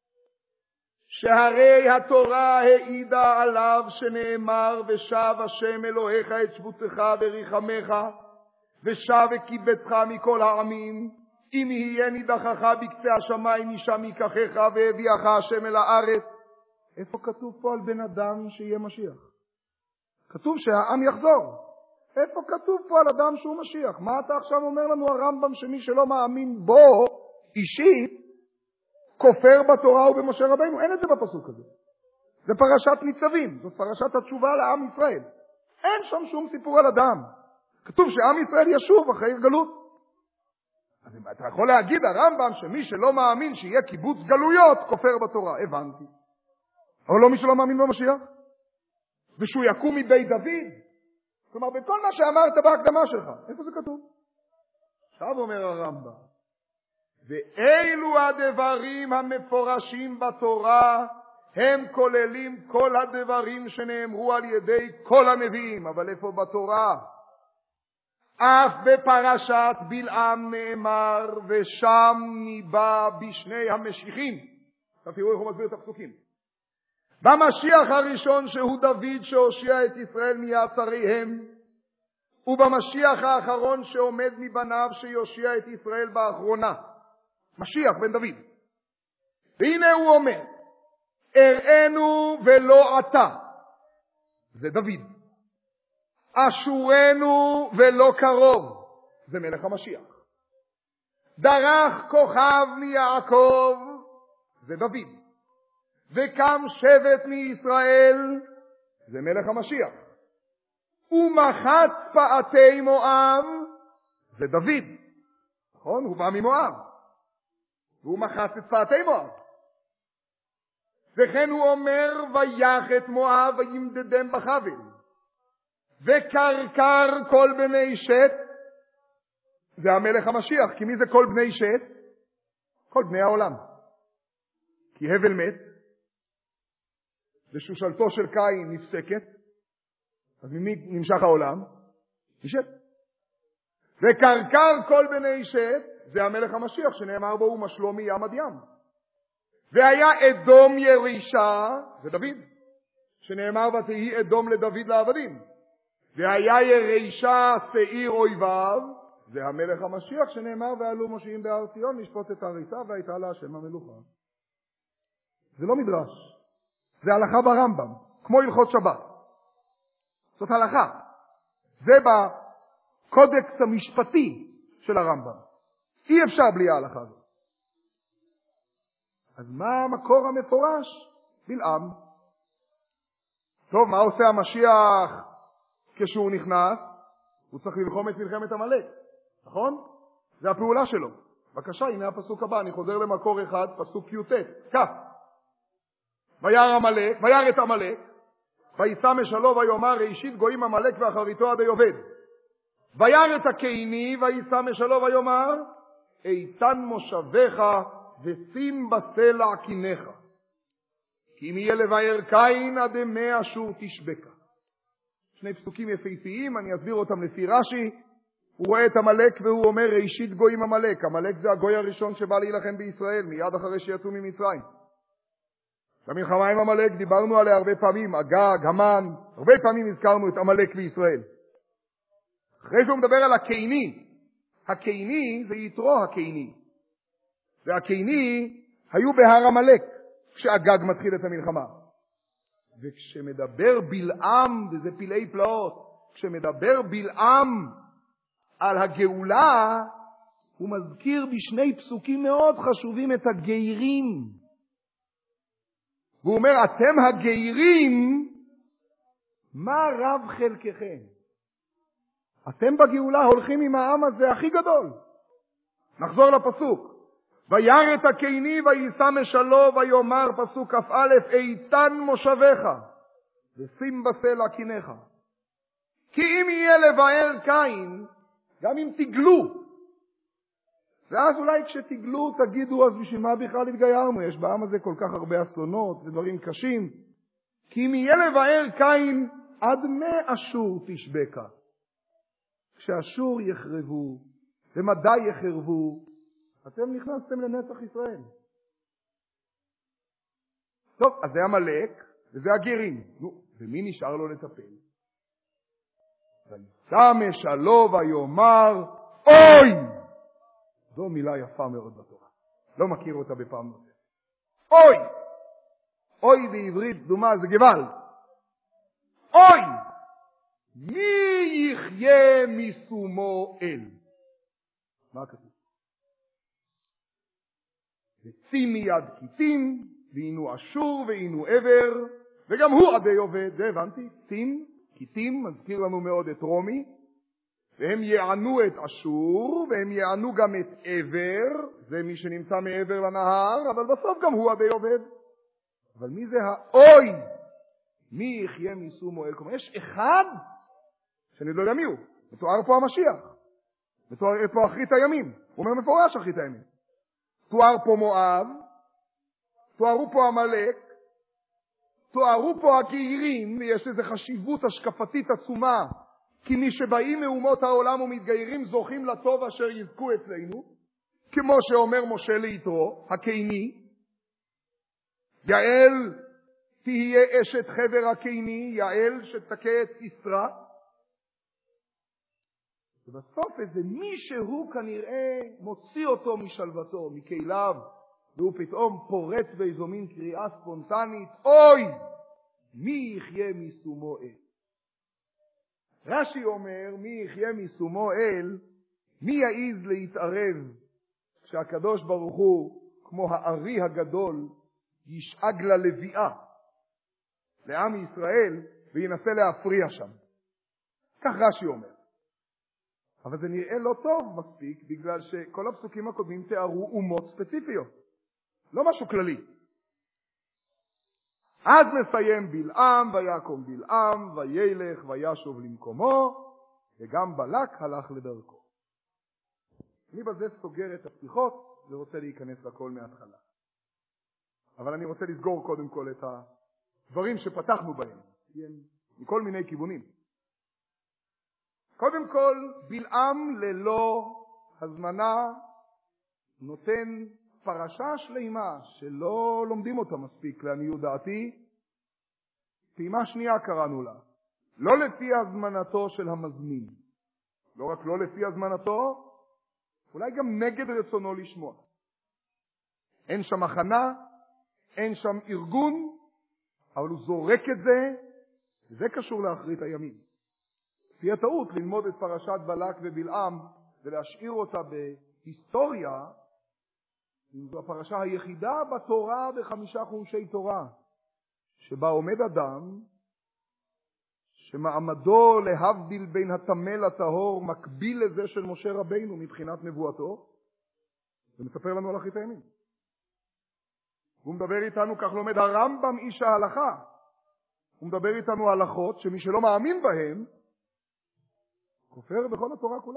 שהרי התורה העידה עליו שנאמר, ושב השם אלוהיך את שבותך וריחמך, ושב וקיבצך מכל העמים, אם יהיה נידחך בקצה השמיים משם ייקחך והביאך השם אל הארץ. איפה כתוב פה על בן אדם שיהיה משיח? כתוב שהעם יחזור. איפה כתוב פה על אדם שהוא משיח? מה אתה עכשיו אומר לנו הרמב"ם שמי שלא מאמין בו אישית כופר בתורה ובמשה רבינו? אין את זה בפסוק הזה. זה פרשת ניצבים, זאת פרשת התשובה לעם ישראל. אין שם שום סיפור על אדם. כתוב שעם ישראל ישוב אחרי גלות. אז אתה יכול להגיד הרמב"ם שמי שלא מאמין שיהיה קיבוץ גלויות כופר בתורה. הבנתי. אבל לא מי שלא מאמין במשיח. ושהוא יקום מבית דוד. כלומר, בכל מה שאמרת בהקדמה שלך. איפה זה כתוב? עכשיו אומר הרמב"ם, ואילו הדברים המפורשים בתורה הם כוללים כל הדברים שנאמרו על ידי כל הנביאים. אבל איפה בתורה? אף בפרשת בלעם נאמר, ושם ניבא בשני המשיחים. עכשיו תראו איך הוא מסביר את הפסוקים. במשיח הראשון שהוא דוד שהושיע את ישראל מיעצריהם, ובמשיח האחרון שעומד מבניו שיושיע את ישראל באחרונה. משיח בן דוד. והנה הוא אומר, אראנו ולא אתה. זה דוד. אשורנו ולא קרוב. זה מלך המשיח. דרך כוכב מיעקב. זה דוד. וקם שבט מישראל. זה מלך המשיח. ומחץ פאתי מואב. זה דוד. נכון? הוא בא ממואב. והוא מחץ את פאתי מואב. וכן הוא אומר, ויח את מואב וימדדם בחבל. וקרקר כל בני שת. זה המלך המשיח. כי מי זה כל בני שת? כל בני העולם. כי הבל מת, ושושלתו של קין נפסקת, אז ממי נמשך העולם? משת. וקרקר כל בני שת, זה המלך המשיח שנאמר בו, ומשלום מים עד ים. והיה אדום ירישה, זה דוד, שנאמר ותהי אדום לדוד לעבדים. והיה ירישה שעיר אויביו, זה המלך המשיח שנאמר, ועלו מושיעים בהר ציון לשפוט את ההריסה, והייתה לה השם המלוכה. זה לא מדרש, זה הלכה ברמב"ם, כמו הלכות שבת. זאת הלכה. זה בקודקס המשפטי של הרמב"ם. אי אפשר בלי ההלכה הזאת. אז מה המקור המפורש? בלעם. טוב, מה עושה המשיח כשהוא נכנס? הוא צריך ללחום את מלחמת עמלק, נכון? זה הפעולה שלו. בבקשה, הנה הפסוק הבא, אני חוזר למקור אחד, פסוק י"ט, כך. וירא עמלק, וירא את עמלק, ויצא משלו ויאמר ראשית גויים עמלק ואחריתו עד היובל. וירא את הקייני ויצא משלו ויאמר איתן מושבך ושים בסלע קיניך. כי אם יהיה לבאר קין עד ימי אשור תשבקה. שני פסוקים יפהפיים, אני אסביר אותם לפי רש"י. הוא רואה את עמלק והוא אומר, ראשית גויים עמלק. עמלק זה הגוי הראשון שבא להילחם בישראל, מיד אחרי שיצאו ממצרים. במלחמה עם עמלק דיברנו עליה הרבה פעמים, אגג, המן, הרבה פעמים הזכרנו את עמלק בישראל. אחרי זה הוא מדבר על הקיני. הקיני זה יתרו הקיני. והקיני היו בהר עמלק, כשאגג מתחיל את המלחמה. וכשמדבר בלעם, וזה פלאי פלאות, כשמדבר בלעם על הגאולה, הוא מזכיר בשני פסוקים מאוד חשובים את הגיירים. והוא אומר, אתם הגיירים, מה רב חלקכם? אתם בגאולה הולכים עם העם הזה הכי גדול. נחזור לפסוק. וירא את הקיני ויישא משלו ויאמר, פסוק כ"א, איתן מושבך ושים בסלע קינך. כי אם יהיה לבאר קין, גם אם תגלו, ואז אולי כשתגלו תגידו, אז בשביל מה בכלל התגיירנו? יש בעם הזה כל כך הרבה אסונות ודברים קשים. כי אם יהיה לבאר קין, עד מי אשור תשבקה. כשאשור יחרבו ומדי יחרבו, אתם נכנסתם לנצח ישראל. טוב, אז זה עמלק וזה הגרים. נו, ומי נשאר לו לטפל? וישא משלו ויאמר, אוי! זו מילה יפה מאוד בתורה. לא מכיר אותה בפעם נוספת. אוי! אוי בעברית דומה זה גבל. אוי! מי יחיה מסומו אל? מה כתוב? וצי מיד כיתים, והינו אשור והינו עבר, וגם הוא עדי עובד. זה הבנתי? כיתים, כיתים, מזכיר לנו מאוד את רומי, והם יענו את אשור, והם יענו גם את עבר, זה מי שנמצא מעבר לנהר, אבל בסוף גם הוא עדי עובד. אבל מי זה האוי? מי יחיה מסומו אל? כלומר, יש אחד שאני לא יודע מי הוא. מתואר פה המשיח. מתואר פה אחרית הימים. הוא אומר מפורש אחרית הימים. תואר פה מואב, תוארו פה עמלק, תוארו פה הגיירים, ויש לזה חשיבות השקפתית עצומה, כי מי שבאים מאומות העולם ומתגיירים זוכים לטוב אשר יזכו אצלנו, כמו שאומר משה ליתרו, הקיני, יעל תהיה אשת חבר הקיני, יעל שתכה את סיסרא, ובסוף איזה מישהו כנראה מוציא אותו משלוותו, מכליו, והוא פתאום פורץ באיזו מין קריאה ספונטנית, אוי! מי יחיה מסומו אל? רש"י אומר, מי יחיה מסומו אל, מי יעיז להתערב כשהקדוש ברוך הוא, כמו הארי הגדול, ישאג ללוויה, לעם ישראל, וינסה להפריע שם. כך רש"י אומר. אבל זה נראה לא טוב מספיק, בגלל שכל הפסוקים הקודמים תיארו אומות ספציפיות. לא משהו כללי. אז נסיים בלעם, ויקום בלעם, וילך וישוב למקומו, וגם בלק הלך לדרכו. אני בזה סוגר את הפתיחות, ורוצה להיכנס לכל מההתחלה. אבל אני רוצה לסגור קודם כל את הדברים שפתחנו בהם, מכל מיני כיוונים. קודם כל, בלעם ללא הזמנה נותן פרשה שלמה שלא לומדים אותה מספיק לעניות דעתי. פעימה שנייה קראנו לה. לא לפי הזמנתו של המזמין. לא רק לא לפי הזמנתו, אולי גם נגד רצונו לשמוע. אין שם הכנה, אין שם ארגון, אבל הוא זורק את זה, וזה קשור לאחרית הימים. תהיה טעות ללמוד את פרשת בלק ובלעם ולהשאיר אותה בהיסטוריה, זו הפרשה היחידה בתורה בחמישה חומשי תורה, שבה עומד אדם שמעמדו להבדיל בין הטמא לטהור מקביל לזה של משה רבינו מבחינת נבואתו, ומספר לנו על אחרית הימים. הוא מדבר איתנו, כך לומד הרמב"ם איש ההלכה, הוא מדבר איתנו הלכות שמי שלא מאמין בהם כופר בכל התורה כולה.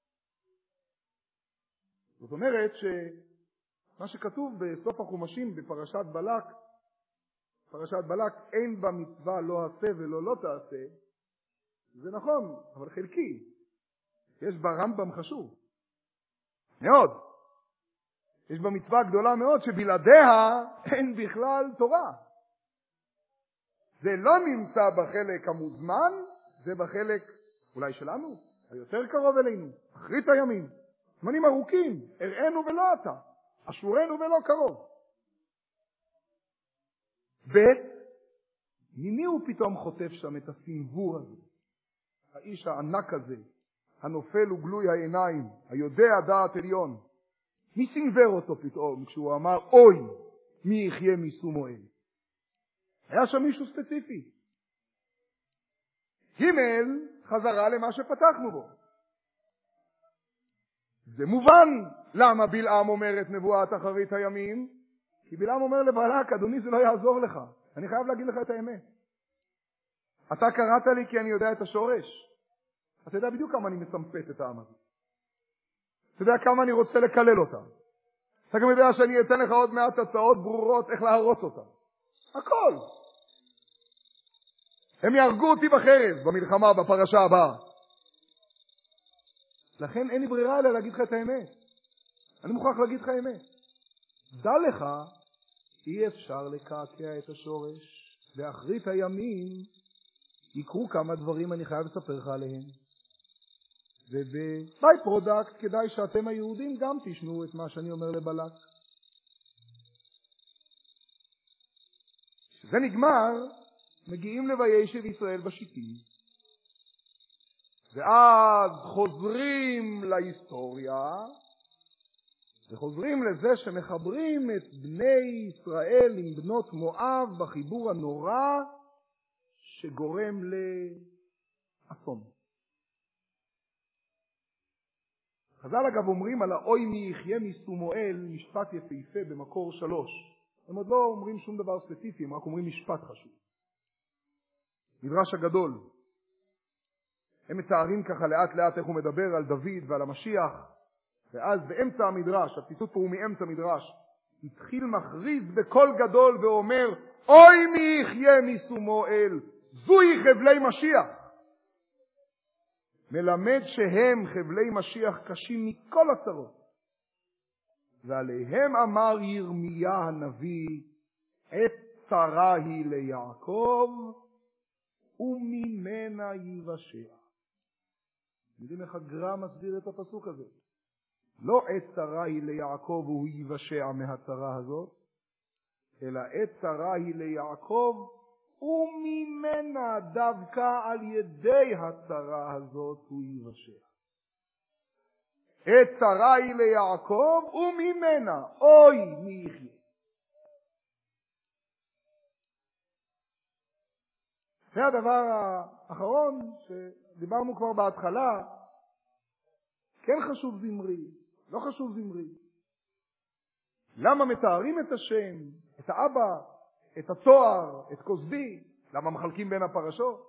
זאת אומרת שמה שכתוב בסוף החומשים בפרשת בלק, פרשת בלק, אין בה מצווה לא עשה ולא לא תעשה, זה נכון, אבל חלקי. יש בה רמב"ם חשוב. מאוד. יש בה מצווה גדולה מאוד שבלעדיה אין בכלל תורה. זה לא נמצא בחלק המוזמן, זה בחלק אולי שלנו, היותר קרוב אלינו, אחרית הימים. זמנים ארוכים, הראינו ולא אתה, אשורנו ולא קרוב. ב' ממי הוא פתאום חוטף שם את הסנבור הזה? האיש הענק הזה, הנופל וגלוי העיניים, היודע דעת עליון. מי סנבר אותו פתאום כשהוא אמר, אוי, מי יחיה משום אל? היה שם מישהו ספציפי. ג' חזרה למה שפתחנו בו. זה מובן למה בלעם אומר את נבואת אחרית הימים, כי בלעם אומר לבלק, אדוני זה לא יעזור לך, אני חייב להגיד לך את האמת. אתה קראת לי כי אני יודע את השורש. אתה יודע בדיוק כמה אני מסמפת את העם הזה. אתה יודע כמה אני רוצה לקלל אותם. אתה גם יודע שאני אתן לך עוד מעט הצעות ברורות איך להרוס אותם. הכל. הם יהרגו אותי בחרב במלחמה בפרשה הבאה. לכן אין לי ברירה אלא להגיד לך את האמת. אני מוכרח להגיד לך האמת. דע לך, אי אפשר לקעקע את השורש. באחרית הימים יקרו כמה דברים אני חייב לספר לך עליהם. ובביי פרודקט כדאי שאתם היהודים גם תשמעו את מה שאני אומר לבלק. כשזה נגמר, מגיעים לוישב ישראל בשיטים. ואז חוזרים להיסטוריה, וחוזרים לזה שמחברים את בני ישראל עם בנות מואב בחיבור הנורא שגורם לאסון. חז"ל אגב אומרים על האוי מי יחיה מסומואל משפט יפהפה במקור שלוש. הם עוד לא אומרים שום דבר ספציפי, הם רק אומרים משפט חשוב. מדרש הגדול. הם מתארים ככה לאט לאט איך הוא מדבר על דוד ועל המשיח, ואז באמצע המדרש, הציטוט פה הוא מאמצע מדרש, התחיל מכריז בקול גדול ואומר, אוי מי יחיה מסומואל, זוהי חבלי משיח. מלמד שהם חבלי משיח קשים מכל הצרות. ועליהם אמר ירמיה הנביא, עת צרה היא ליעקב, וממנה ייוושע. יודעים איך הגר"א מסביר את הפסוק הזה? לא עת צרה היא ליעקב והוא ייוושע מהצרה הזאת, אלא עת צרה היא ליעקב, וממנה דווקא על ידי הצרה הזאת הוא ייוושע. עת צרה היא ליעקב, וממנה, אוי מי יחיה. זה הדבר האחרון שדיברנו כבר בהתחלה, כן חשוב זמרי, לא חשוב זמרי. למה מתארים את השם, את האבא, את התואר, את כוסבי? למה מחלקים בין הפרשות?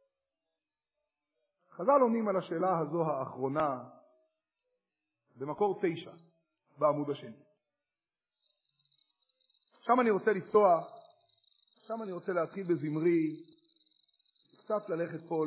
חז"ל עונים על השאלה הזו האחרונה במקור תשע, בעמוד השני. שם אני רוצה לפתוח, שם אני רוצה להתחיל בזמרי, קצת ללכת פה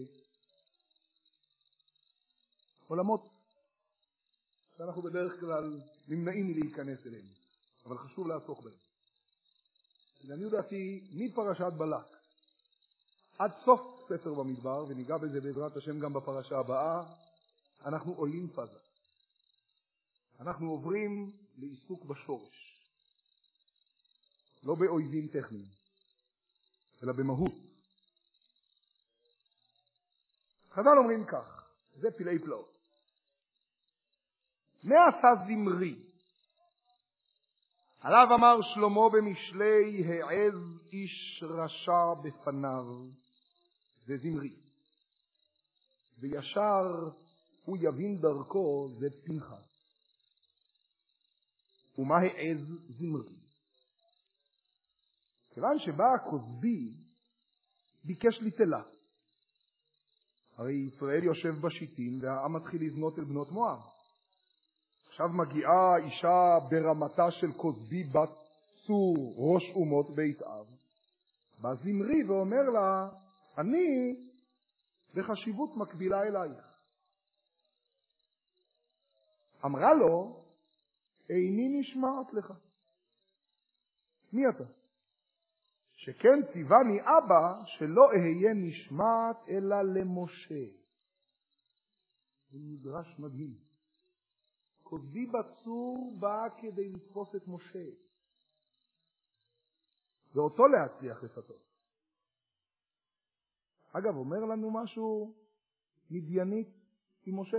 לעולמות שאנחנו בדרך כלל נמנעים מלהיכנס אליהם, אבל חשוב לעסוק בהם. אני יודעתי מפרשת בלק עד סוף ספר במדבר, וניגע בזה בעזרת השם גם בפרשה הבאה, אנחנו עולים פאזה. אנחנו עוברים לעיסוק בשורש, לא באויבים טכניים, אלא במהות. חז"ל אומרים כך, זה פלאי פלאות. מה עשה זמרי? עליו אמר שלמה במשלי, העז איש רשע בפניו, זה זמרי. וישר הוא יבין דרכו, זה פנחס. ומה העז זמרי? כיוון שבא הכוסבי, ביקש ליטלה. הרי ישראל יושב בשיטים והעם מתחיל לבנות אל בנות מואב. עכשיו מגיעה אישה ברמתה של כוסבי בת צור ראש אומות בית אב, בא זמרי ואומר לה, אני בחשיבות מקבילה אלייך. אמרה לו, איני נשמעת לך. מי אתה? שכן ציווני אבא שלא אהיה נשמעת אלא למשה. זה מדרש מדהים. כוזבי בצור בא כדי לתפוס את משה. ואותו להצליח לפתות. אגב, אומר לנו משהו מדיינית עם משה.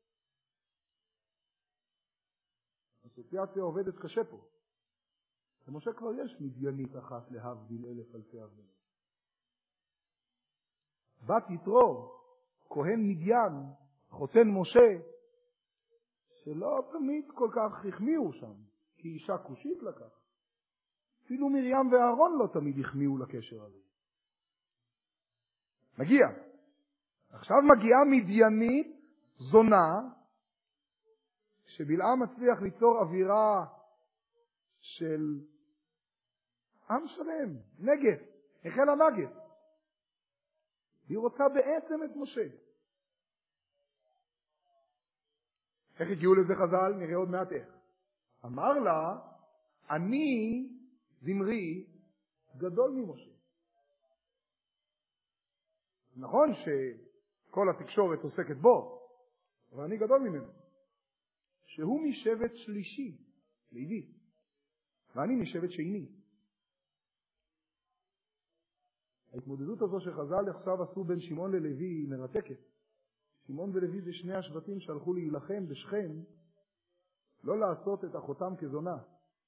האסוציאציה עובדת קשה פה. למשה כבר יש מדיינית אחת להבדיל אלף אלפי הבדלות. בת יתרו, כהן מדיין, חותן משה, שלא תמיד כל כך החמיאו שם, כי אישה כושית לקח. אפילו מרים ואהרון לא תמיד החמיאו לקשר הזה. מגיע. עכשיו מגיעה מדיינית זונה, שבלעם מצליח ליצור אווירה של עם שלם, נגד, החל הנגד. היא רוצה בעצם את משה. איך הגיעו לזה חז"ל? נראה עוד מעט איך. אמר לה, אני, זמרי, גדול ממשה. נכון שכל התקשורת עוסקת בו, אבל אני גדול ממנו. שהוא משבט שלישי, לוי, ואני משבט שני. ההתמודדות הזו שחז"ל עכשיו עשו בין שמעון ללוי היא מרתקת. שמעון ולוי זה שני השבטים שהלכו להילחם בשכם, לא לעשות את אחותם כזונה.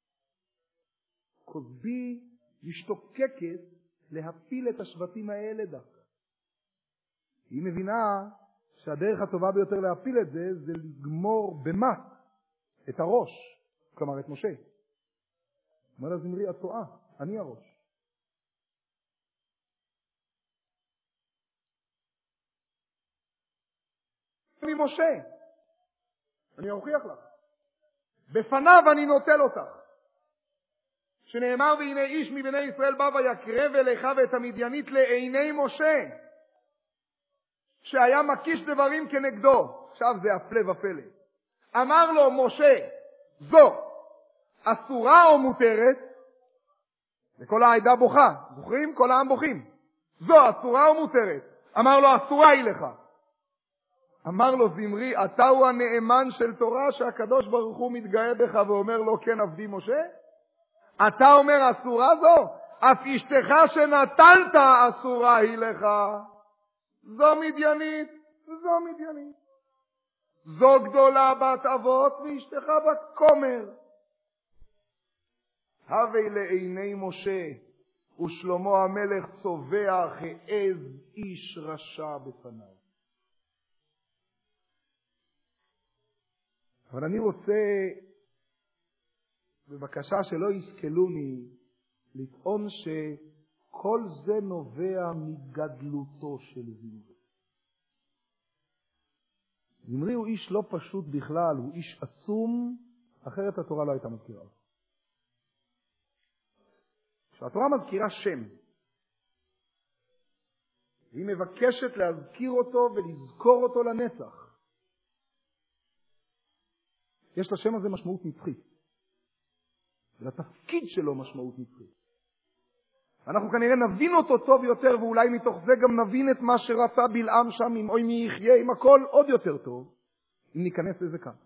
כוזבי משתוקקת להפיל את השבטים האלה דווקא. היא מבינה שהדרך הטובה ביותר להפיל את זה, זה לגמור במס את הראש, כלומר את משה. אומר לה זמרי, את טועה, אני הראש. ממשה, אני אוכיח לך. בפניו אני נוטל אותך. שנאמר, והנה איש מבני ישראל בא ויקרב אליך ואת המדיינית לעיני משה, שהיה מקיש דברים כנגדו. עכשיו זה הפלא ופלא. אמר לו משה, זו אסורה או מותרת? וכל העדה בוכה. זוכרים? כל העם בוכים. זו אסורה או מותרת? אמר לו, אסורה היא לך. אמר לו זמרי, אתה הוא הנאמן של תורה שהקדוש ברוך הוא מתגאה בך ואומר לו, כן עבדי משה? אתה אומר אסורה זו? אף אשתך שנטלת אסורה היא לך. זו מדיינית, זו מדיינית. זו גדולה בת אבות ואשתך בת כומר. הווי לעיני משה ושלמה המלך צובע כעז איש רשע בפניו. אבל אני רוצה, בבקשה שלא יסכלוני, לטעון שכל זה נובע מגדלותו של זמרי. זמרי הוא איש לא פשוט בכלל, הוא איש עצום, אחרת התורה לא הייתה מזכירה. כשהתורה מזכירה שם, היא מבקשת להזכיר אותו ולזכור אותו לנצח. יש לשם הזה משמעות נצחית. ולתפקיד שלו משמעות נצחית. אנחנו כנראה נבין אותו טוב יותר, ואולי מתוך זה גם נבין את מה שרצה בלעם שם, עם אוי מי יחיה, עם הכל עוד יותר טוב, אם ניכנס לזה כאן.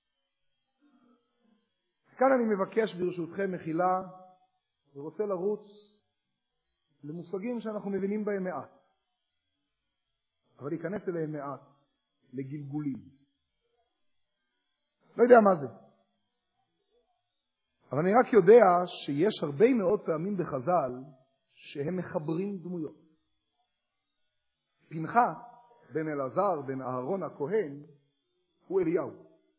כאן אני מבקש ברשותכם מחילה, ורוצה לרוץ למושגים שאנחנו מבינים בהם מעט. אבל ניכנס אליהם מעט, לגלגולים. לא יודע מה זה. אבל אני רק יודע שיש הרבה מאוד פעמים בחז"ל שהם מחברים דמויות. פנחס, בן אלעזר, בן אהרון הכהן, הוא אליהו.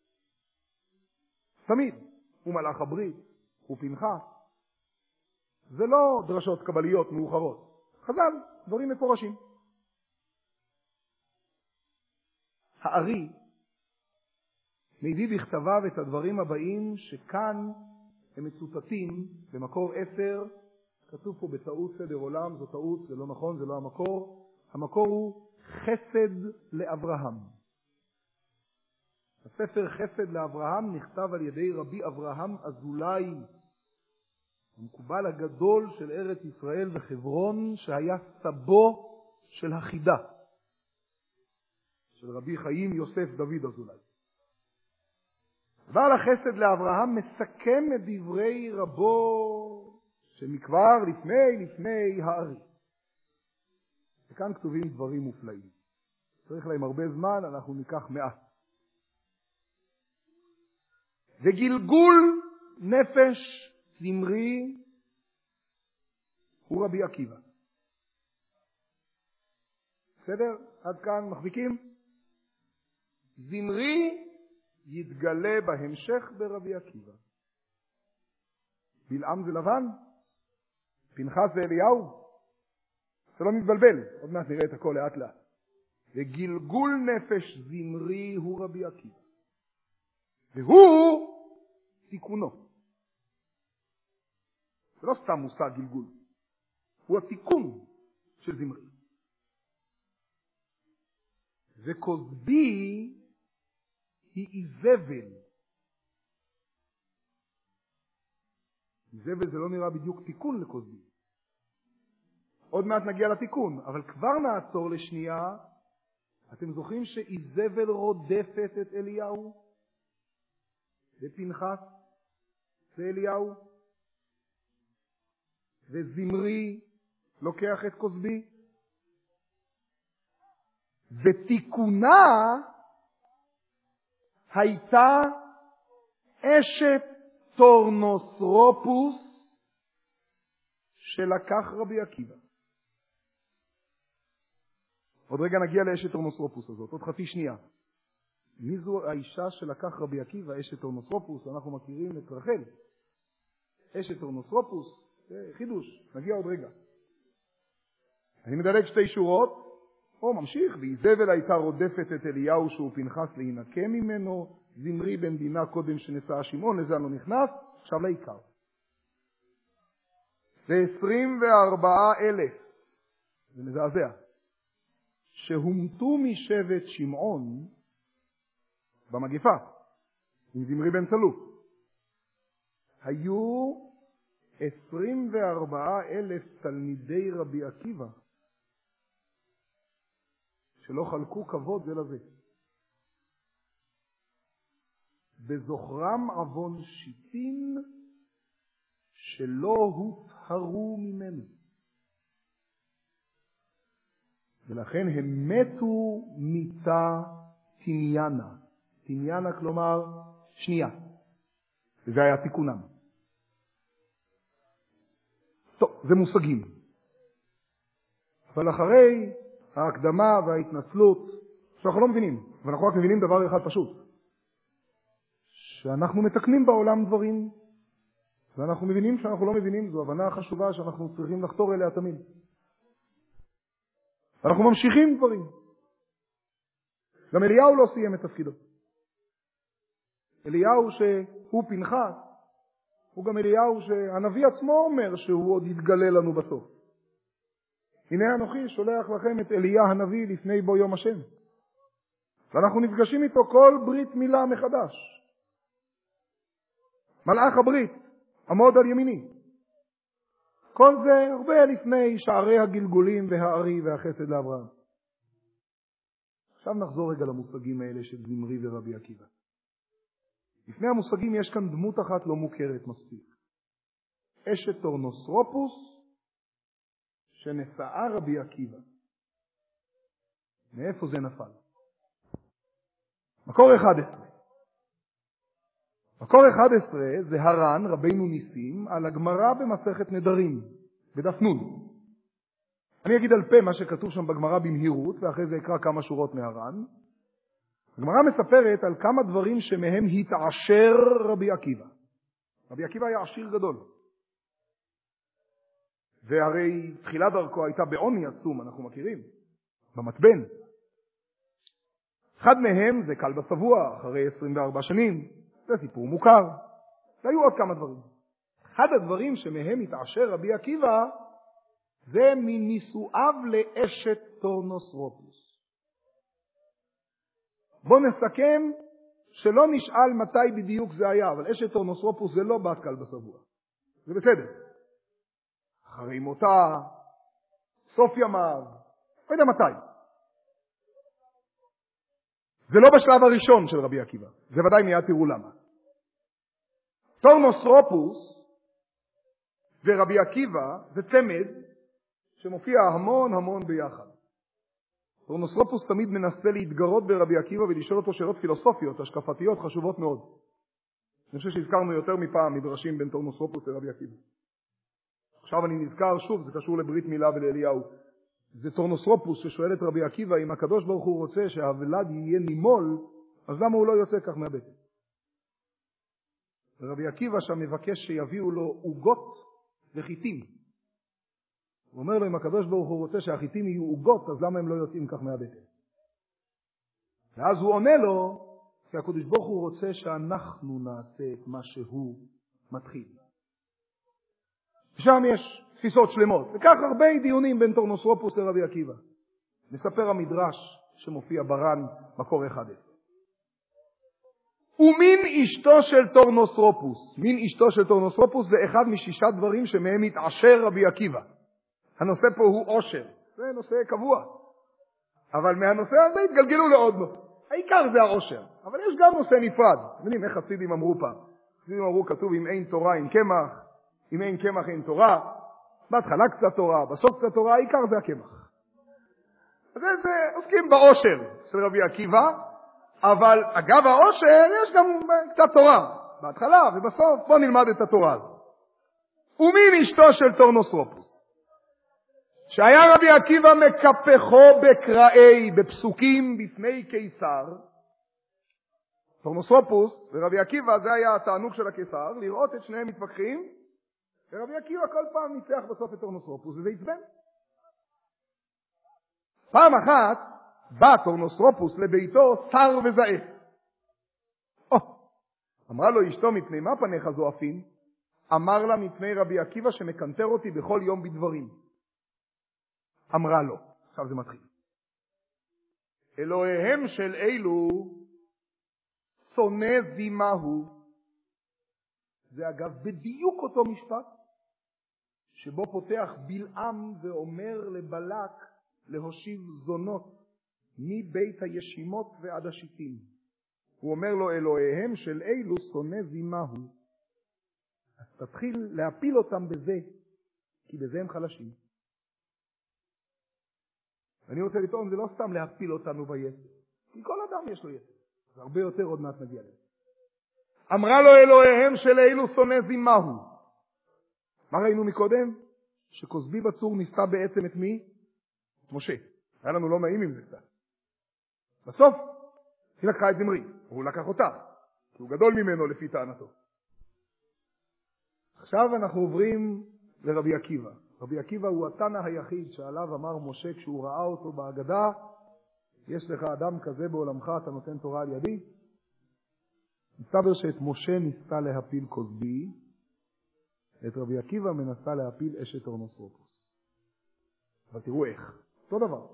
תמיד הוא מלאך הברית, הוא פנחס. זה לא דרשות קבליות מאוחרות. חז"ל, דברים מפורשים. הארי מביא בכתביו את הדברים הבאים שכאן הם מצוטטים במקור עשר כתוב פה בטעות סדר עולם, זו טעות, זה לא נכון, זה לא המקור. המקור הוא חסד לאברהם. הספר חסד לאברהם נכתב על ידי רבי אברהם אזולאי, המקובל הגדול של ארץ ישראל וחברון, שהיה סבו של החידה, של רבי חיים יוסף דוד אזולאי. בעל החסד לאברהם מסכם את דברי רבו שמכבר לפני לפני הארי. וכאן כתובים דברים מופלאים. צריך להם הרבה זמן, אנחנו ניקח מעט. וגלגול נפש זמרי הוא רבי עקיבא. בסדר? עד כאן מחזיקים? זמרי יתגלה בהמשך ברבי עקיבא. בלעם זה לבן? פנחס זה אליהו? זה לא מתבלבל, עוד מעט נראה את הכל לאט לאט. וגלגול נפש זמרי הוא רבי עקיבא. והוא תיקונו. זה לא סתם מושג גלגול. הוא התיקון של זמרי. וכוזבי היא איזבל. איזבל זה לא נראה בדיוק תיקון לכוזבי. עוד מעט נגיע לתיקון, אבל כבר נעצור לשנייה. אתם זוכרים שאיזבל רודפת את אליהו? ופנחס זה אליהו? וזמרי לוקח את כוזבי? ותיקונה הייתה אשת טורנוסרופוס שלקח רבי עקיבא. עוד רגע נגיע לאשת טורנוסרופוס הזאת, עוד חצי שנייה. מי זו האישה שלקח רבי עקיבא, אשת טורנוסרופוס? אנחנו מכירים את רחל. אשת טורנוסרופוס, זה חידוש, נגיע עוד רגע. אני מדלג שתי שורות, או ממשיך, ואיזבל הייתה רודפת את אליהו שהוא פנחס להינקה ממנו, זמרי בן דינה קודם שנשא שמעון, לזה לא נכנס, עכשיו לעיקר. זה עשרים וארבעה אלף, זה מזעזע, שהומתו משבט שמעון במגפה, עם זמרי בן צלוף. היו עשרים וארבעה אלף תלמידי רבי עקיבא, שלא חלקו כבוד זה לזה. בזוכרם עוון שיטין שלא הוטהרו ממנו. ולכן הם מתו מיתה תניינה. תניינה כלומר שנייה. וזה היה תיקונם. טוב, זה מושגים. אבל אחרי ההקדמה וההתנצלות, שאנחנו לא מבינים, ואנחנו רק מבינים דבר אחד פשוט. שאנחנו מתקנים בעולם דברים, ואנחנו מבינים שאנחנו לא מבינים, זו הבנה חשובה שאנחנו צריכים לחתור אליה תמיד. אנחנו ממשיכים דברים. גם אליהו לא סיים את תפקידו. אליהו שהוא פנחס, הוא גם אליהו שהנביא עצמו אומר שהוא עוד יתגלה לנו בסוף. הנה אנוכי שולח לכם את אליה הנביא לפני בו יום השם. ואנחנו נפגשים איתו כל ברית מילה מחדש. מלאך הברית, עמוד על ימיני. כל זה הרבה לפני שערי הגלגולים והארי והחסד לאברהם. עכשיו נחזור רגע למושגים האלה של זמרי ורבי עקיבא. לפני המושגים יש כאן דמות אחת לא מוכרת מספיק. אשת טורנוסרופוס שנשאה רבי עקיבא. מאיפה זה נפל? מקור אחד עשרה. מקור אחד עשרה זה הר"ן, רבינו ניסים, על הגמרא במסכת נדרים, בדף נון. אני אגיד על פה מה שכתוב שם בגמרא במהירות, ואחרי זה אקרא כמה שורות מהר"ן. הגמרא מספרת על כמה דברים שמהם התעשר רבי עקיבא. רבי עקיבא היה עשיר גדול. והרי תחילת דרכו הייתה בעוני עצום, אנחנו מכירים, במתבן. אחד מהם זה כלבא שבוע, אחרי עשרים וארבע שנים. זה סיפור מוכר. והיו עוד כמה דברים. אחד הדברים שמהם התעשר רבי עקיבא זה מנישואיו לאשת טורנוסרופוס. בוא נסכם שלא נשאל מתי בדיוק זה היה, אבל אשת טורנוסרופוס זה לא בת כלל בשבוע. זה בסדר. אחרי מותה, סוף ימיו, לא יודע מתי. זה לא בשלב הראשון של רבי עקיבא. זה ודאי מיד תראו למה. טורנוסרופוס ורבי עקיבא זה צמד שמופיע המון המון ביחד. טורנוסרופוס תמיד מנסה להתגרות ברבי עקיבא ולשאול אותו שאלות פילוסופיות, השקפתיות חשובות מאוד. אני חושב שהזכרנו יותר מפעם מדרשים בין טורנוסרופוס לרבי עקיבא. עכשיו אני נזכר שוב, זה קשור לברית מילה ולאליהו. זה טורנוסרופוס ששואל את רבי עקיבא, אם הקדוש ברוך הוא רוצה שהוולד יהיה נימול, אז למה הוא לא יוצא כך מהבטן? רבי עקיבא שם מבקש שיביאו לו עוגות וחיטים. הוא אומר לו, אם הקדוש ברוך הוא רוצה שהחיטים יהיו עוגות, אז למה הם לא יוצאים כך מהבטן? ואז הוא עונה לו, כי הקדוש ברוך הוא רוצה שאנחנו נעשה את מה שהוא מתחיל. שם יש תפיסות שלמות, וכך הרבה דיונים בין טורנוסרופוס לרבי עקיבא. נספר המדרש שמופיע בר"ן מקור אחד עשר. ומין אשתו של טורנוסרופוס, מין אשתו של טורנוסרופוס זה אחד משישה דברים שמהם התעשר רבי עקיבא. הנושא פה הוא עושר, זה נושא קבוע. אבל מהנושא הזה התגלגלו לעוד נושא. העיקר זה העושר, אבל יש גם נושא נפרד. אתם יודעים איך חסידים אמרו פעם? חסידים אמרו, כתוב אם אין תורה אין קמח, אם אין קמח אין תורה, בהתחלה קצת תורה, בסוף קצת תורה, העיקר זה הקמח. אז זה עוסקים בעושר של רבי עקיבא, אבל אגב העושר יש גם קצת תורה, בהתחלה ובסוף. בוא נלמד את התורה הזו. ומין אשתו של טורנוסרופוס, שהיה רבי עקיבא מקפחו בקראי, בפסוקים בפני קיסר. טורנוסרופוס ורבי עקיבא זה היה התענוג של הקיסר, לראות את שניהם מתווכחים, ורבי עקיבא כל פעם ניצח בסוף את טורנוסרופוס, וזה עצבן. פעם אחת בא טורנוסרופוס לביתו שר וזעף. או, אמרה לו אשתו, מפני מה פניך זועפים? אמר לה, מפני רבי עקיבא שמקנטר אותי בכל יום בדברים. אמרה לו, עכשיו זה מתחיל. אלוהיהם של אלו שונא זימהו. זה אגב בדיוק אותו משפט שבו פותח בלעם ואומר לבלק להושיב זונות מבית הישימות ועד השיטים. הוא אומר לו, אלוהיהם של אלו שונא זימהו. אז תתחיל להפיל אותם בזה, כי בזה הם חלשים. אני רוצה לטעון, זה לא סתם להפיל אותנו ביצר, כי כל אדם יש לו יצר. זה הרבה יותר, עוד מעט נגיע לזה. אמרה לו, אלוהיהם של אלו שונא זימהו. מה ראינו מקודם? שכוזבי בצור ניסתה בעצם את מי? את משה. היה לנו לא נעים עם זה קצת. בסוף, היא לקחה את זמרי, והוא לקח אותה, כי הוא גדול ממנו לפי טענתו. עכשיו אנחנו עוברים לרבי עקיבא. רבי עקיבא הוא התנא היחיד שעליו אמר משה כשהוא ראה אותו בהגדה, יש לך אדם כזה בעולמך, אתה נותן תורה על ידי? מסתבר שאת משה ניסתה להפיל כוזבי, את רבי עקיבא מנסה להפיל אשת טורנוסרופוס. אבל תראו איך, אותו דבר.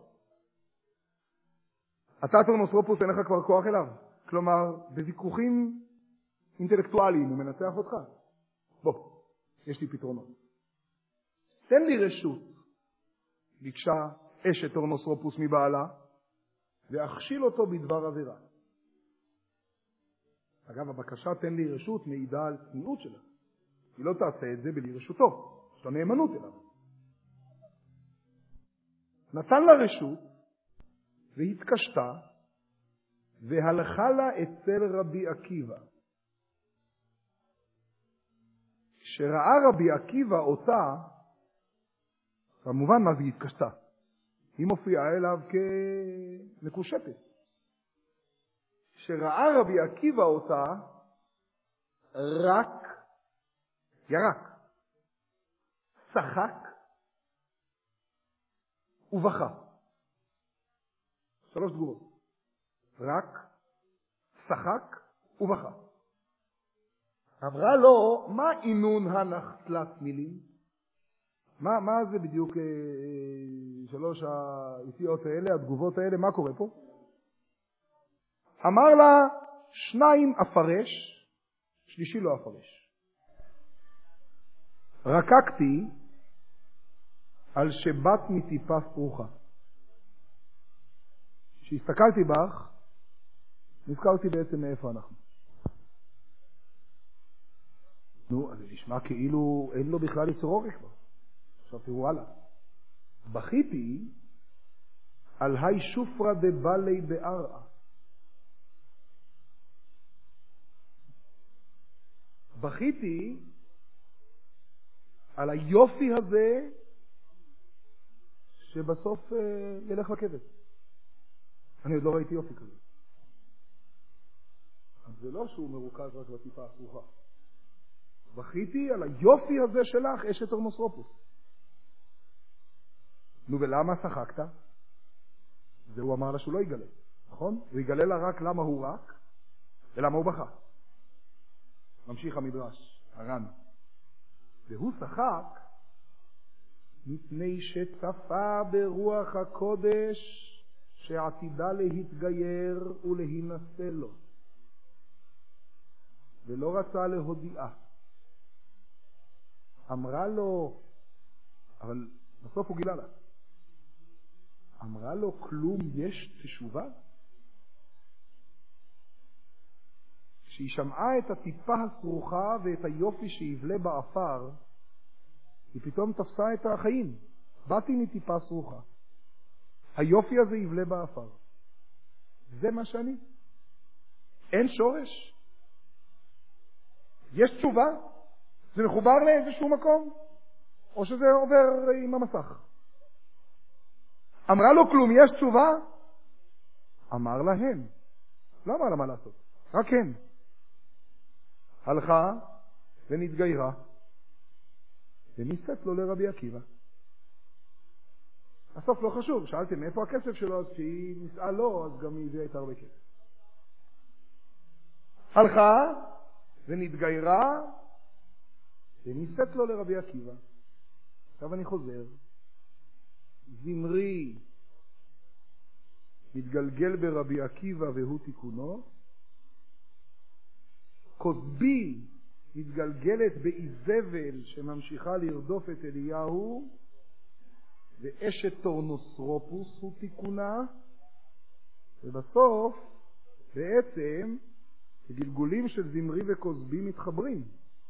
אתה טורנוסרופוס אין לך כבר כוח אליו, כלומר בוויכוחים אינטלקטואליים הוא מנצח אותך. בוא, יש לי פתרונות. תן לי רשות, ביקשה אשת טורנוסרופוס מבעלה, והכשיל אותו בדבר עבירה. אגב, הבקשה תן לי רשות מעידה על צניעות שלה. היא לא תעשה את זה בלי רשותו, יש לה נאמנות אליו. נתן לה רשות, והתקשתה, והלכה לה אצל רבי עקיבא. כשראה רבי עקיבא אותה, כמובן מה זה התקשתה? היא מופיעה אליו כמקושטת. כשראה רבי עקיבא אותה, רק, ירק, צחק ובכה. שלוש תגובות. רק, צחק ובכה. אמרה לו, מה עינון הנחתלת מילים? מה, מה זה בדיוק אה, שלוש האיטיות האלה, התגובות האלה, מה קורה פה? אמר לה, שניים אפרש, שלישי לא אפרש. רקקתי על שבת מטיפה סרוחה. כשהסתכלתי בך, נזכרתי בעצם מאיפה אנחנו. נו, אז זה נשמע כאילו אין לו בכלל יצור אורך כבר. עכשיו תראו הלאה. בכיתי על היי שופרה דבלי בארעה. בכיתי על היופי הזה שבסוף אה, ילך לכבד. אני עוד לא ראיתי יופי כזה. אז זה לא שהוא מרוכז רק בטיפה הסרוחה. בכיתי על היופי הזה שלך, אשת אורנוסרופוס. נו, ולמה שחקת? זה הוא אמר לה שהוא לא יגלה, נכון? הוא יגלה לה רק למה הוא רק, ולמה הוא בכה. ממשיך המדרש, הר"ן. והוא שחק מפני שצפה ברוח הקודש שעתידה להתגייר ולהינשא לו, ולא רצה להודיעה. אמרה לו, אבל בסוף הוא גילה לה, אמרה לו, כלום יש תשובה? כשהיא שמעה את הטיפה הסרוחה ואת היופי שיבלה באפר, היא פתאום תפסה את החיים. באתי מטיפה סרוחה. היופי הזה יבלה באפר. זה מה שאני. אין שורש. יש תשובה? זה מחובר לאיזשהו מקום? או שזה עובר עם המסך? אמרה לו כלום, יש תשובה? אמר להם. לא אמר לה מה לעשות. רק כן. הלכה ונתגיירה וניסית לו לרבי עקיבא. הסוף לא חשוב, שאלתי מאיפה הכסף שלו, אז כשהיא ניסעה לו, אז גם היא הייתה הרבה כסף. הלכה ונתגיירה וניסית לו לרבי עקיבא. עכשיו אני חוזר. זמרי מתגלגל ברבי עקיבא והוא תיקונו. כוסבי מתגלגלת באיזבל שממשיכה לרדוף את אליהו, ואשת טורנוסרופוס הוא תיקונה, ובסוף בעצם הגלגולים של זמרי וכוסבי מתחברים.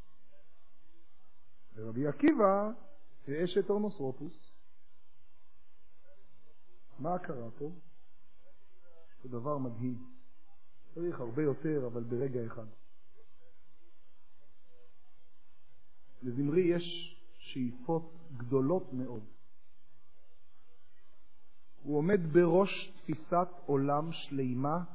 ורבי עקיבא ואשת טורנוסרופוס. מה קרה פה? זה דבר מדהים. צריך הרבה יותר, אבל ברגע אחד. לזמרי יש שאיפות גדולות מאוד. הוא עומד בראש תפיסת עולם שלימה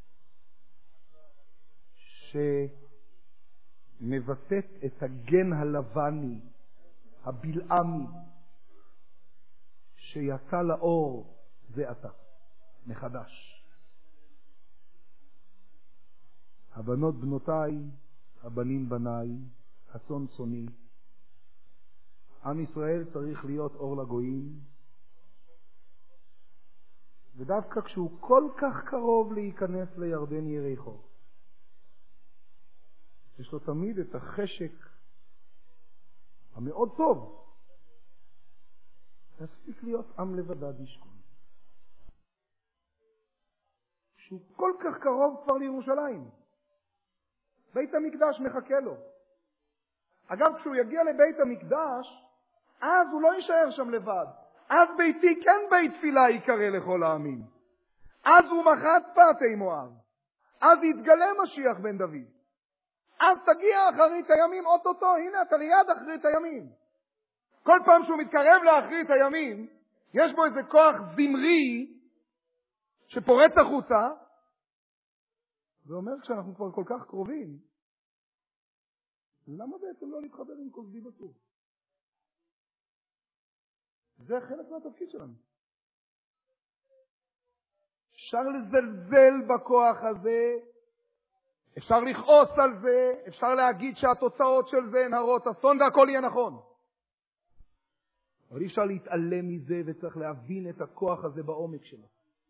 שמבטאת את הגן הלבני, הבלעמי, שיצא לאור זה עתה, מחדש. הבנות בנותיי, הבנים בניי, הצאן צאני. עם ישראל צריך להיות אור לגויים, ודווקא כשהוא כל כך קרוב להיכנס לירדן יריחו, יש לו תמיד את החשק המאוד טוב להפסיק להיות עם לבדד ישכון. שהוא כל כך קרוב כבר לירושלים, בית המקדש מחכה לו. אגב, כשהוא יגיע לבית המקדש, אז הוא לא יישאר שם לבד. אז ביתי כן בית תפילה יקרא לכל העמים. אז הוא מחת פאתי מואב. אז יתגלה משיח בן דוד. אז תגיע אחרית הימים, אוטוטו, הנה אתה ליד אחרית הימים. כל פעם שהוא מתקרב לאחרית הימים, יש בו איזה כוח זמרי שפורץ החוצה, ואומר כשאנחנו כבר כל כך קרובים, למה בעצם לא להתחבר עם כוסבי בסוף? זה חלק מהתפקיד שלנו. אפשר לזלזל בכוח הזה, אפשר לכעוס על זה, אפשר להגיד שהתוצאות של זה הן הרות אסון והכל יהיה נכון. אבל אי אפשר להתעלם מזה וצריך להבין את הכוח הזה בעומק שלו.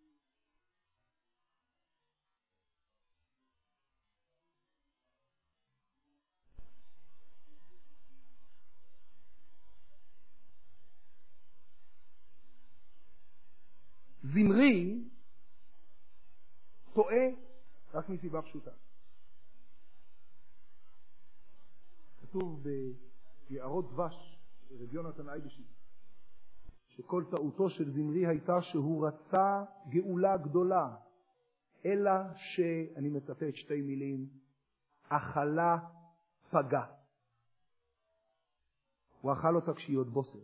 זמרי טועה רק מסיבה פשוטה. כתוב ביערות דבש, רב יונתן אייבשיץ, שכל טעותו של זמרי הייתה שהוא רצה גאולה גדולה, אלא שאני מצטט שתי מילים, אכלה פגה. הוא אכל אותה כשהיא עוד בוסר.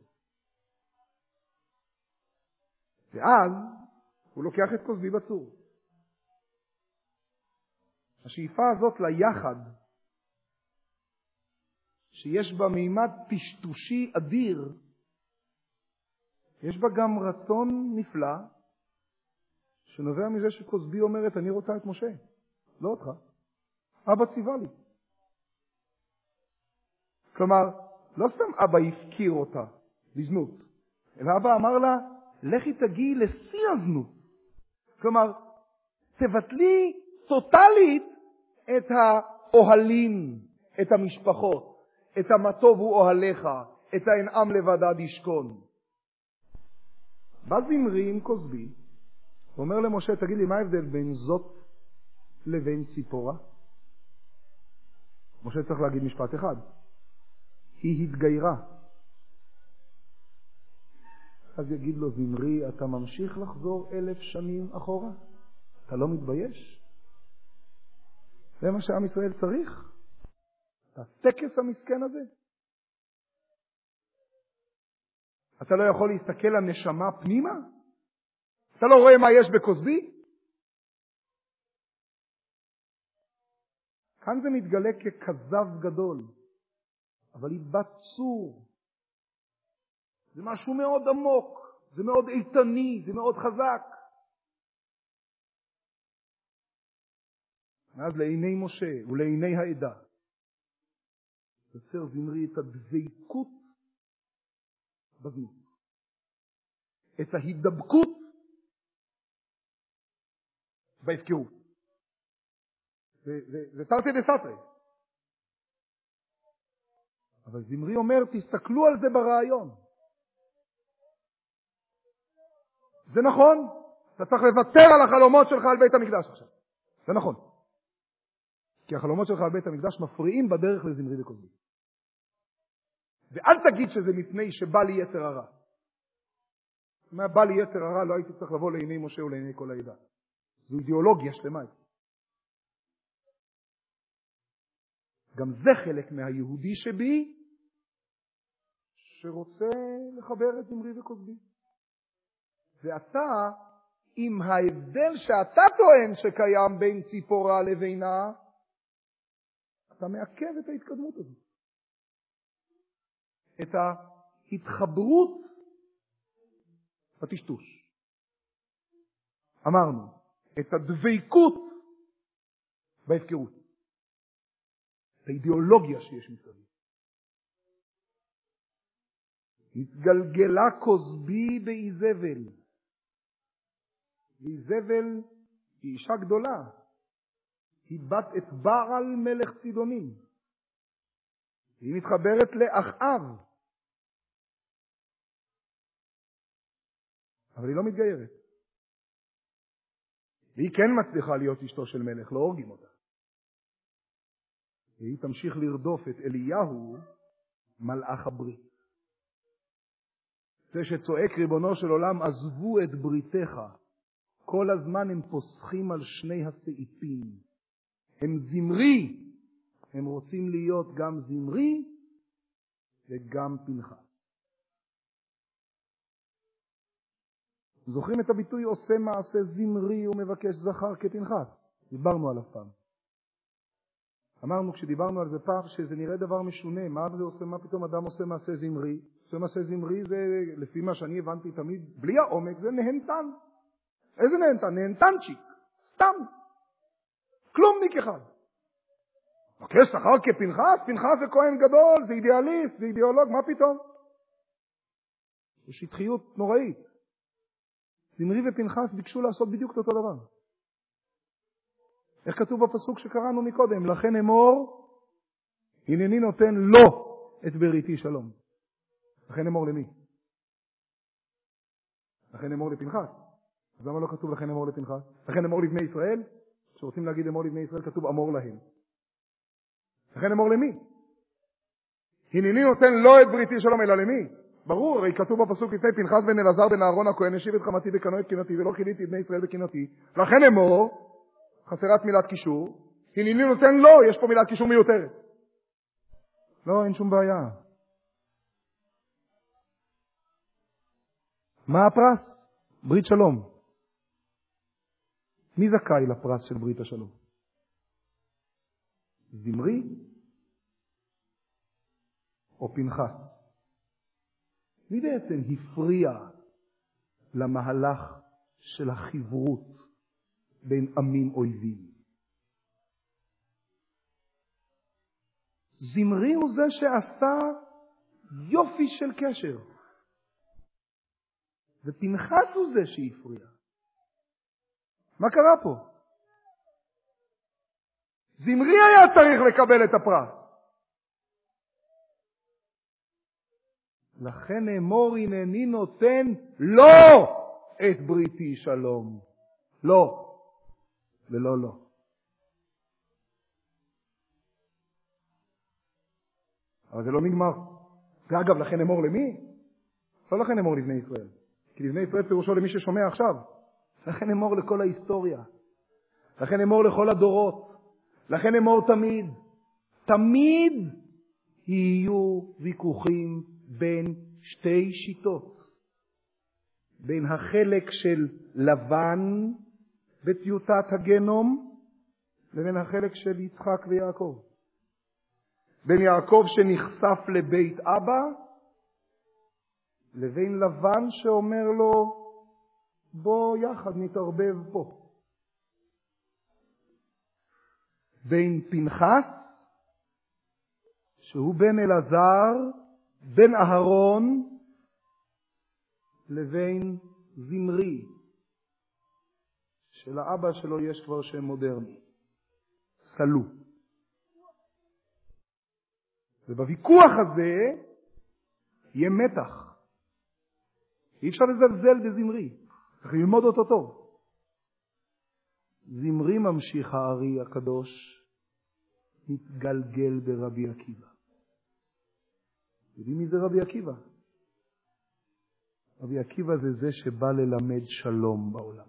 ואז הוא לוקח את כוזבי בצור. השאיפה הזאת ליחד, שיש בה מימד פשטושי אדיר, יש בה גם רצון נפלא, שנובע מזה שכוזבי אומרת, אני רוצה את משה, לא אותך. אבא ציווה לי. כלומר, לא סתם אבא הפקיר אותה לזנות, אלא אבא אמר לה, לכי תגיעי לשיא הזנות. כלומר, תבטלי טוטלית את האוהלים, את המשפחות, את מה טוב הוא אוהליך, את האנעם לבדד ישכון. בא זמרי עם כוזבי, ואומר למשה, תגיד לי, מה ההבדל בין זאת לבין ציפורה? משה צריך להגיד משפט אחד. היא התגיירה. אז יגיד לו זמרי, אתה ממשיך לחזור אלף שנים אחורה? אתה לא מתבייש? זה מה שעם ישראל צריך? הטקס המסכן הזה? אתה לא יכול להסתכל לנשמה פנימה? אתה לא רואה מה יש בכוזבי? כאן זה מתגלה ככזב גדול, אבל היא בת צור. זה משהו מאוד עמוק, זה מאוד איתני, זה מאוד חזק. אז לעיני משה ולעיני העדה, יוצר זמרי את הדבקות בזנות. את ההידבקות בהפקרות. זה תרתי דסתרי. אבל זמרי אומר, תסתכלו על זה ברעיון. זה נכון, אתה צריך לוותר על החלומות שלך על בית המקדש עכשיו. זה נכון. כי החלומות שלך על בית המקדש מפריעים בדרך לזמרי וכוזבי. ואל תגיד שזה מפני שבא לי יתר הרע. אם היה בא לי יתר הרע, לא הייתי צריך לבוא לעיני משה ולעיני כל העדה. זו אידיאולוגיה שלמה. גם זה חלק מהיהודי שבי, שרוצה לחבר את זמרי וכוזבי. ואתה, עם ההבדל שאתה טוען שקיים בין ציפורה לבינה, אתה מעכב את ההתקדמות הזאת. את ההתחברות בטשטוש. אמרנו, את הדבקות בהפקרות. את האידיאולוגיה שיש מסביב. התגלגלה כוזבי באיזבל. ואיזבל היא אישה גדולה. היא בת את בעל מלך צידונים. היא מתחברת לאחאב. אבל היא לא מתגיירת. והיא כן מצליחה להיות אשתו של מלך, לא הורגים אותה. והיא תמשיך לרדוף את אליהו, מלאך הברית. זה שצועק ריבונו של עולם, עזבו את בריתך. כל הזמן הם פוסחים על שני הסעיפים. הם זמרי. הם רוצים להיות גם זמרי וגם פנחס. זוכרים את הביטוי עושה מעשה זמרי ומבקש זכר כפנחס? דיברנו עליו פעם. אמרנו כשדיברנו על זה פעם שזה נראה דבר משונה. מה זה עושה? מה פתאום אדם עושה מעשה זמרי? עושה מעשה זמרי זה, לפי מה שאני הבנתי תמיד, בלי העומק, זה נהנתן. איזה נהנתן? נהנתנצ'יק. סתם. כלומניק אחד. מבקש שכר כפנחס? פנחס זה כהן גדול, זה אידיאליסט, זה אידיאולוג, מה פתאום? זו שטחיות נוראית. זמרי ופנחס ביקשו לעשות בדיוק את אותו דבר. איך כתוב בפסוק שקראנו מקודם? לכן אמור, הנני נותן לו את בריתי שלום. לכן אמור למי? לכן אמור לפנחס. אז למה לא כתוב לכן אמור לפנחס? לכן אמור לבני ישראל? כשרוצים להגיד אמור לבני ישראל כתוב אמור להם. לכן אמור למי? הנני נותן לו את בריתי שלום, אלא למי? ברור, הרי כתוב בפסוק לפני פנחס בן אלעזר בן אהרון הכהן השיב את חמתי בקנו את קנאתי ולא כיליתי את בני ישראל בקנאתי. לכן אמור, חסרת מילת קישור, הנני נותן לו, יש פה מילת קישור מיותרת. לא, אין שום בעיה. מה הפרס? ברית שלום. מי זכאי לפרס של ברית השלום? זמרי או פנחס? מי בעצם הפריע למהלך של החברות בין עמים אויבים? זמרי הוא זה שעשה יופי של קשר. ופנחס הוא זה שהפריע. מה קרה פה? זמרי היה צריך לקבל את הפרס. לכן אמור הנני נותן לא את בריתי שלום. לא. ולא לא. אבל זה לא נגמר. ואגב, לכן אמור למי? לא לכן אמור לבני ישראל. כי לבני ישראל פירושו למי ששומע עכשיו. לכן אמור לכל ההיסטוריה. לכן אמור לכל הדורות. לכן אמור תמיד. תמיד יהיו ויכוחים בין שתי שיטות. בין החלק של לבן בטיוטת הגנום לבין החלק של יצחק ויעקב. בין יעקב שנחשף לבית אבא לבין לבן שאומר לו בוא יחד נתערבב פה. בין פנחס שהוא בן אלעזר בן אהרון לבין זמרי שלאבא שלו יש כבר שם מודרני, סלו. ובוויכוח הזה יהיה מתח. אי אפשר לזלזל בזמרי, צריך ללמוד אותו טוב. זמרי ממשיך הארי הקדוש מתגלגל ברבי עקיבא. יודעים מי זה רבי עקיבא? רבי עקיבא זה זה שבא ללמד שלום בעולם.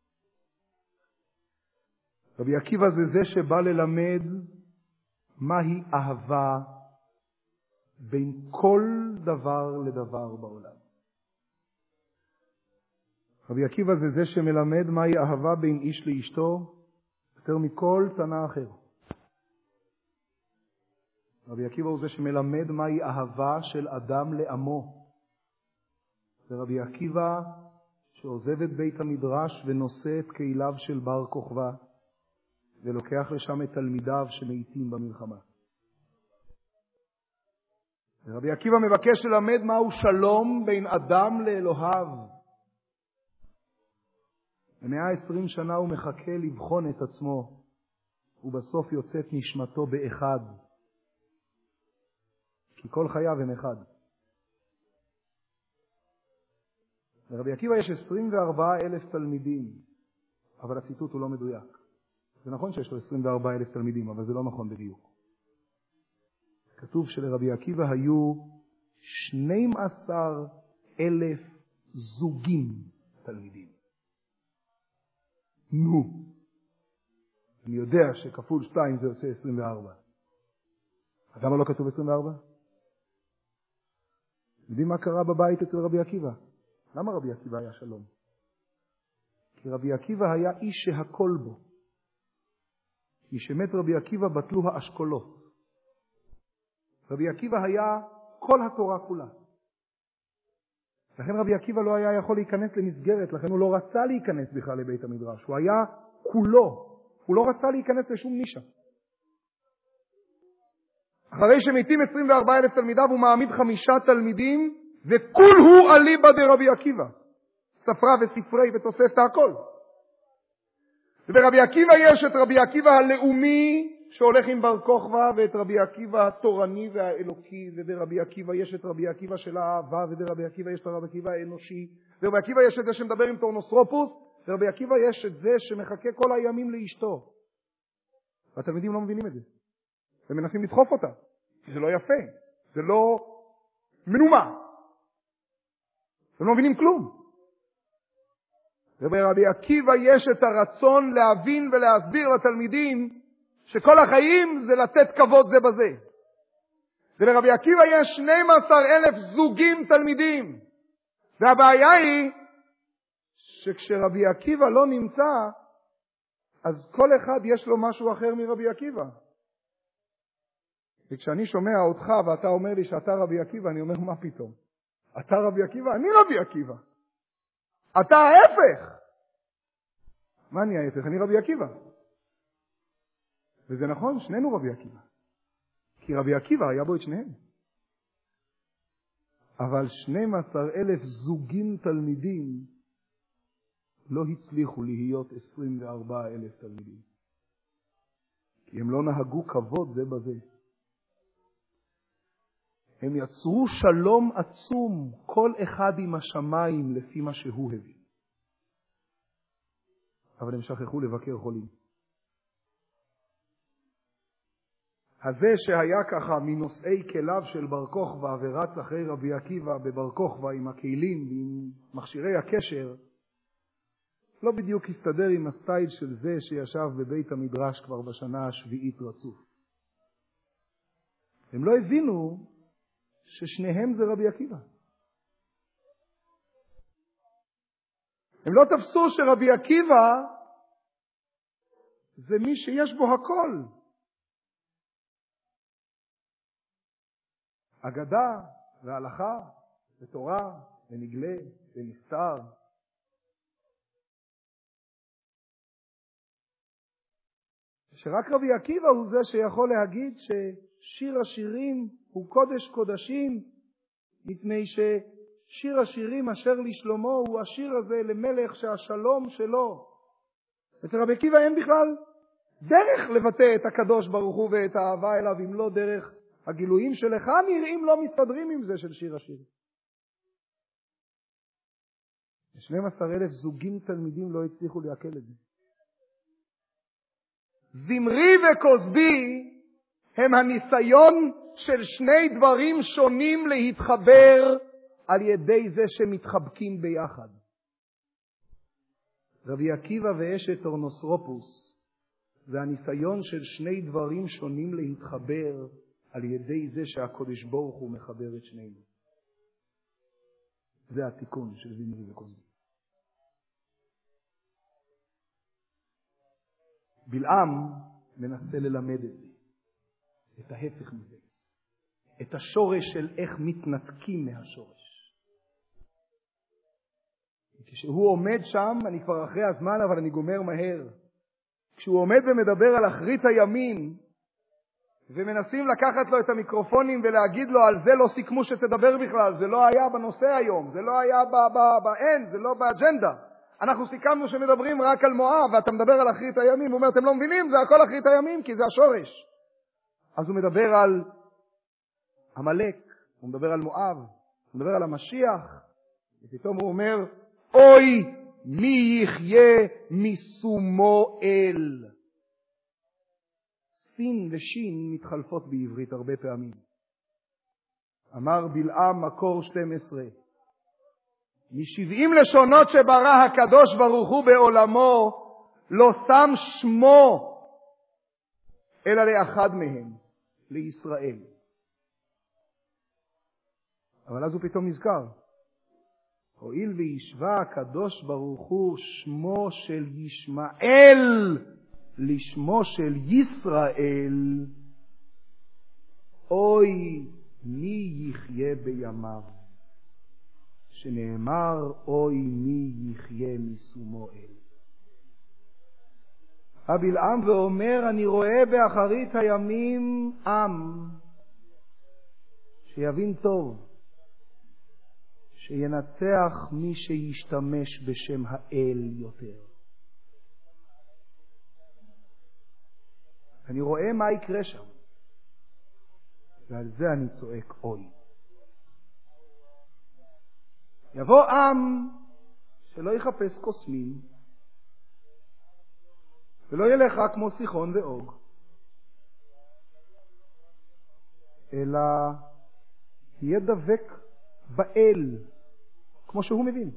רבי עקיבא זה זה שבא ללמד מהי אהבה בין כל דבר לדבר בעולם. רבי עקיבא זה זה שמלמד מהי אהבה בין איש לאשתו יותר מכל תנא אחר. רבי עקיבא הוא זה שמלמד מהי אהבה של אדם לעמו. ורבי עקיבא שעוזב את בית המדרש ונושא את קהיליו של בר כוכבא ולוקח לשם את תלמידיו שמתים במלחמה. רבי עקיבא מבקש ללמד מהו שלום בין אדם לאלוהיו. במאה עשרים שנה הוא מחכה לבחון את עצמו, ובסוף יוצאת נשמתו באחד. כי כל חייו הם אחד. לרבי עקיבא יש עשרים וארבעה אלף תלמידים, אבל הציטוט הוא לא מדויק. זה נכון שיש לו עשרים וארבעה אלף תלמידים, אבל זה לא נכון בדיוק. כתוב שלרבי עקיבא היו שנים עשר אלף זוגים תלמידים. נו, אני יודע שכפול שתיים זה יוצא עשרים וארבע. אז למה לא כתוב עשרים וארבע? יודעים מה קרה בבית אצל רבי עקיבא? למה רבי עקיבא היה שלום? כי רבי עקיבא היה איש שהכל בו. כי שמת רבי עקיבא בטלו האשכולות. רבי עקיבא היה כל התורה כולה. לכן רבי עקיבא לא היה יכול להיכנס למסגרת, לכן הוא לא רצה להיכנס בכלל לבית המדרש. הוא היה כולו. הוא לא רצה להיכנס לשום נישה. אחרי שמתים עשרים וארבעה אלף תלמידיו הוא מעמיד חמישה תלמידים, וכול הוא אליבא דרבי עקיבא. ספרה וספרי ותוספתא הכל. וברבי עקיבא יש את רבי עקיבא הלאומי שהולך עם בר כוכבא, ואת רבי עקיבא התורני והאלוקי, וברבי עקיבא יש את רבי עקיבא של האהבה, וברבי עקיבא יש את רבי עקיבא האנושי, וברבי עקיבא יש את זה שמדבר עם טורנוסרופוס, וברבי עקיבא יש את זה שמחכה כל הימים לאשתו. והתלמידים לא מבינים את זה. הם מנסים לדחוף אותה, כי זה לא יפה, זה לא מנומס. הם לא מבינים כלום. וברבי עקיבא יש את הרצון להבין ולהסביר לתלמידים שכל החיים זה לתת כבוד זה בזה. ולרבי עקיבא יש שנים עשר אלף זוגים תלמידים. והבעיה היא שכשרבי עקיבא לא נמצא, אז כל אחד יש לו משהו אחר מרבי עקיבא. וכשאני שומע אותך ואתה אומר לי שאתה רבי עקיבא, אני אומר מה פתאום? אתה רבי עקיבא? אני רבי עקיבא. אתה ההפך. מה אני ההפך? אני רבי עקיבא. וזה נכון, שנינו רבי עקיבא. כי רבי עקיבא היה בו את שניהם. אבל שנים עשר אלף זוגים תלמידים לא הצליחו להיות עשרים וארבעה אלף תלמידים. כי הם לא נהגו כבוד זה בזה. הם יצרו שלום עצום, כל אחד עם השמיים לפי מה שהוא הביא. אבל הם שכחו לבקר חולים. הזה שהיה ככה מנושאי כליו של בר כוכבא ורץ אחרי רבי עקיבא בבר כוכבא עם הכלים ועם מכשירי הקשר, לא בדיוק הסתדר עם הסטייל של זה שישב בבית המדרש כבר בשנה השביעית רצוף. הם לא הבינו ששניהם זה רבי עקיבא. הם לא תפסו שרבי עקיבא זה מי שיש בו הכל. אגדה והלכה ותורה ונגלה ונסתר. שרק רבי עקיבא הוא זה שיכול להגיד ששיר השירים הוא קודש קודשים, מפני ששיר השירים אשר לשלמה הוא השיר הזה למלך שהשלום שלו. אצל רבי עקיבא אין בכלל דרך לבטא את הקדוש ברוך הוא ואת האהבה אליו, אם לא דרך הגילויים שלך נראים לא מסתדרים עם זה של שיר השיר. שנים עשר אלף זוגים תלמידים לא הצליחו להקל את זה. זמרי וכוזבי הם הניסיון של שני דברים שונים להתחבר על ידי זה שמתחבקים ביחד. רבי עקיבא ואשת טורנוסרופוס זה הניסיון של שני דברים שונים להתחבר על ידי זה שהקודש ברוך הוא מחבר את שנינו. זה התיקון של זמרי וכוזבי. בלעם מנסה ללמד את זה, את ההפך מזה, את השורש של איך מתנתקים מהשורש. כשהוא עומד שם, אני כבר אחרי הזמן אבל אני גומר מהר, כשהוא עומד ומדבר על אחרית הימים, ומנסים לקחת לו את המיקרופונים ולהגיד לו על זה לא סיכמו שתדבר בכלל, זה לא היה בנושא היום, זה לא היה באין, זה לא באג'נדה. אנחנו סיכמנו שמדברים רק על מואב, ואתה מדבר על אחרית הימים. הוא אומר, אתם לא מבינים, זה הכל אחרית הימים, כי זה השורש. אז הוא מדבר על עמלק, הוא מדבר על מואב, הוא מדבר על המשיח, ופתאום הוא אומר, אוי, מי יחיה מסומו אל. סין ושין מתחלפות בעברית הרבה פעמים. אמר בלעם מקור שתים עשרה, משבעים לשונות שברא הקדוש ברוך הוא בעולמו, לא שם שמו, אלא לאחד מהם, לישראל. אבל אז הוא פתאום נזכר. הואיל וישווה הקדוש ברוך הוא שמו של ישמעאל לשמו של ישראל, אוי מי יחיה בימיו. שנאמר, אוי מי יחיה מסומו אל. הבלעם ואומר, אני רואה באחרית הימים עם שיבין טוב, שינצח מי שישתמש בשם האל יותר. אני רואה מה יקרה שם, ועל זה אני צועק אוי. יבוא עם שלא יחפש קוסמים, ולא ילך רק כמו סיחון ואוג, אלא יהיה דבק באל, כמו שהוא מבין.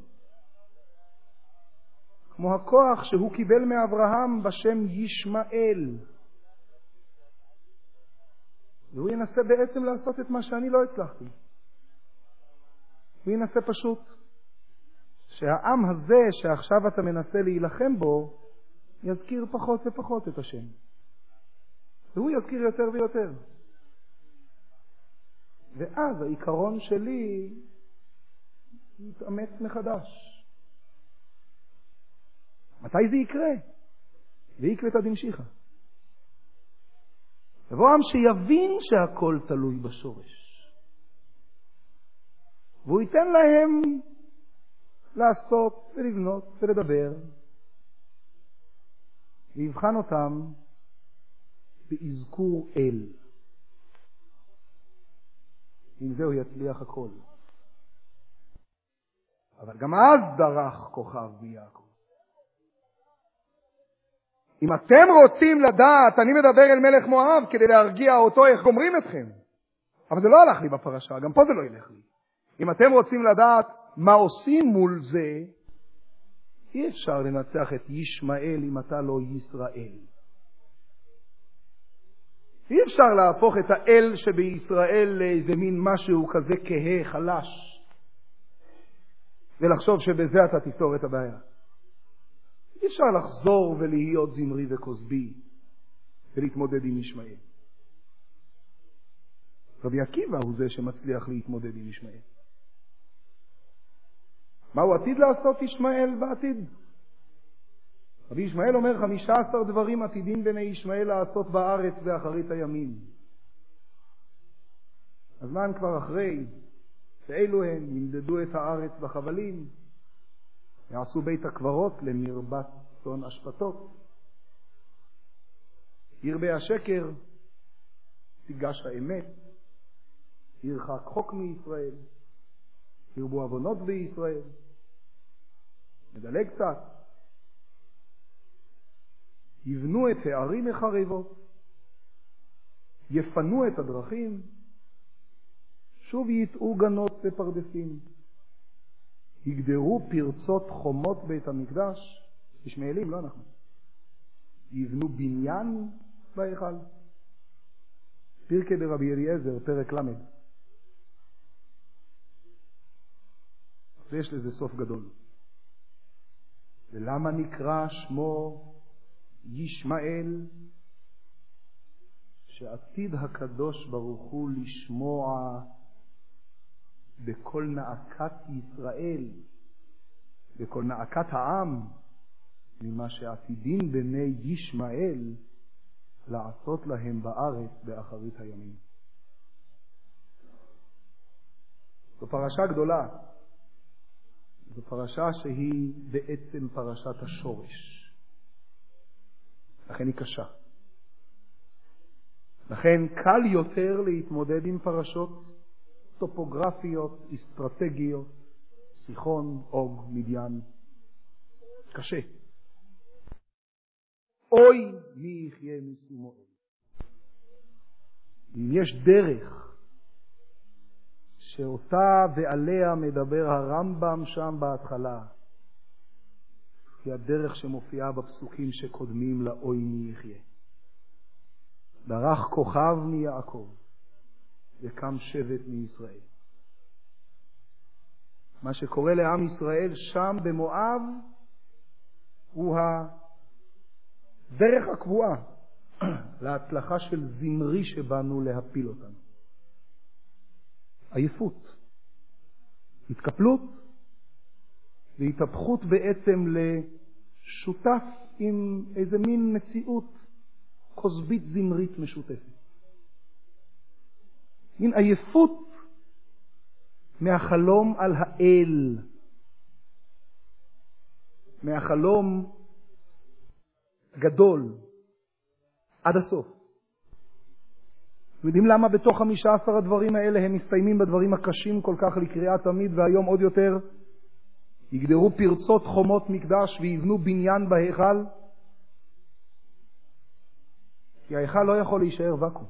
כמו הכוח שהוא קיבל מאברהם בשם ישמעאל. והוא ינסה בעצם לעשות את מה שאני לא הצלחתי. הוא ינסה פשוט שהעם הזה שעכשיו אתה מנסה להילחם בו, יזכיר פחות ופחות את השם. והוא יזכיר יותר ויותר. ואז העיקרון שלי יתאמץ מחדש. מתי זה יקרה? ויקווה תדמשיך. יבוא עם שיבין שהכל תלוי בשורש. והוא ייתן להם לעשות ולבנות ולדבר. ויבחן אותם באזכור אל. עם זה הוא יצליח הכל. אבל גם אז דרך כוכב מיעקב. אם אתם רוצים לדעת, אני מדבר אל מלך מואב כדי להרגיע אותו איך גומרים אתכם. אבל זה לא הלך לי בפרשה, גם פה זה לא ילך לי. אם אתם רוצים לדעת מה עושים מול זה, אי אפשר לנצח את ישמעאל אם אתה לא ישראל. אי אפשר להפוך את האל שבישראל לאיזה מין משהו כזה כהה, חלש, ולחשוב שבזה אתה תפתור את הבעיה. אי אפשר לחזור ולהיות זמרי וכוסבי ולהתמודד עם ישמעאל. רבי עקיבא הוא זה שמצליח להתמודד עם ישמעאל. מה הוא עתיד לעשות ישמעאל בעתיד? רבי ישמעאל אומר חמישה עשר דברים עתידים בני ישמעאל לעשות בארץ באחרית הימים. הזמן כבר אחרי, ואלו הם ימדדו את הארץ בחבלים, יעשו בית הקברות למרבץ צאן אשפתות, ירבה השקר, תיגש האמת, ירחק חוק מישראל, ירבו עוונות בישראל. מדלג קצת, יבנו את הערים החרבות, יפנו את הדרכים, שוב יטעו גנות ופרדסים, יגדרו פרצות חומות בית המקדש, ישמעאלים, לא אנחנו, יבנו בניין בהיכל. פרקי ברבי אליעזר, פרק למד. ויש לזה סוף גדול. ולמה נקרא שמו ישמעאל? שעתיד הקדוש ברוך הוא לשמוע בכל נעקת ישראל, בכל נעקת העם, ממה שעתידים בני ישמעאל לעשות להם בארץ באחרית הימים. זו פרשה גדולה. זו פרשה שהיא בעצם פרשת השורש. לכן היא קשה. לכן קל יותר להתמודד עם פרשות טופוגרפיות, אסטרטגיות, סיחון, אוג, מדיין. קשה. אוי מי יחיה משומו אל. אם יש דרך שאותה ועליה מדבר הרמב"ם שם בהתחלה, היא הדרך שמופיעה בפסוקים שקודמים לאוי מי יחיה. דרך כוכב מיעקב וקם שבט מישראל. מה שקורה לעם ישראל שם במואב הוא הדרך הקבועה להצלחה של זמרי שבאנו להפיל אותנו. עייפות, התקפלות והתהפכות בעצם לשותף עם איזה מין מציאות כוסבית זמרית משותפת. מין עייפות מהחלום על האל, מהחלום גדול עד הסוף. יודעים למה בתוך חמישה עשר הדברים האלה הם מסתיימים בדברים הקשים כל כך לקריאה תמיד, והיום עוד יותר? יגדרו פרצות חומות מקדש ויבנו בניין בהיכל, כי ההיכל לא יכול להישאר וקום.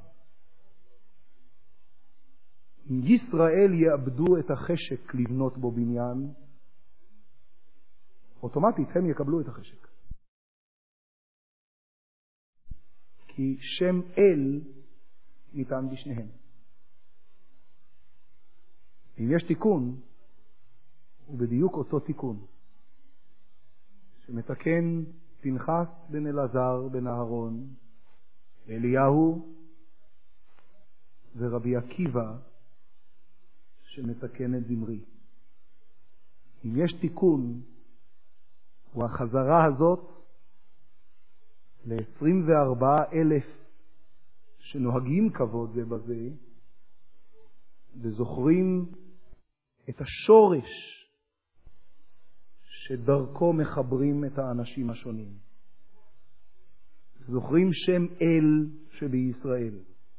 אם ישראל יאבדו את החשק לבנות בו בניין, אוטומטית הם יקבלו את החשק. כי שם אל ניתן בשניהם. אם יש תיקון, הוא בדיוק אותו תיקון שמתקן פנחס בן אלעזר בן אהרון, אליהו ורבי עקיבא שמתקן את זמרי. אם יש תיקון, הוא החזרה הזאת ל-עשרים וארבעה אלף שנוהגים כבוד זה בזה וזוכרים את השורש שדרכו מחברים את האנשים השונים. זוכרים שם אל שבישראל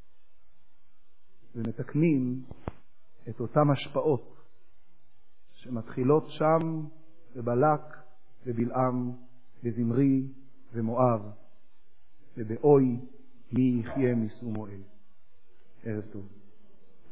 ומתקנים את אותם השפעות שמתחילות שם בבלק ובלעם וזמרי ומואב ובאוי מי יחיה משום מועל. ערב טוב.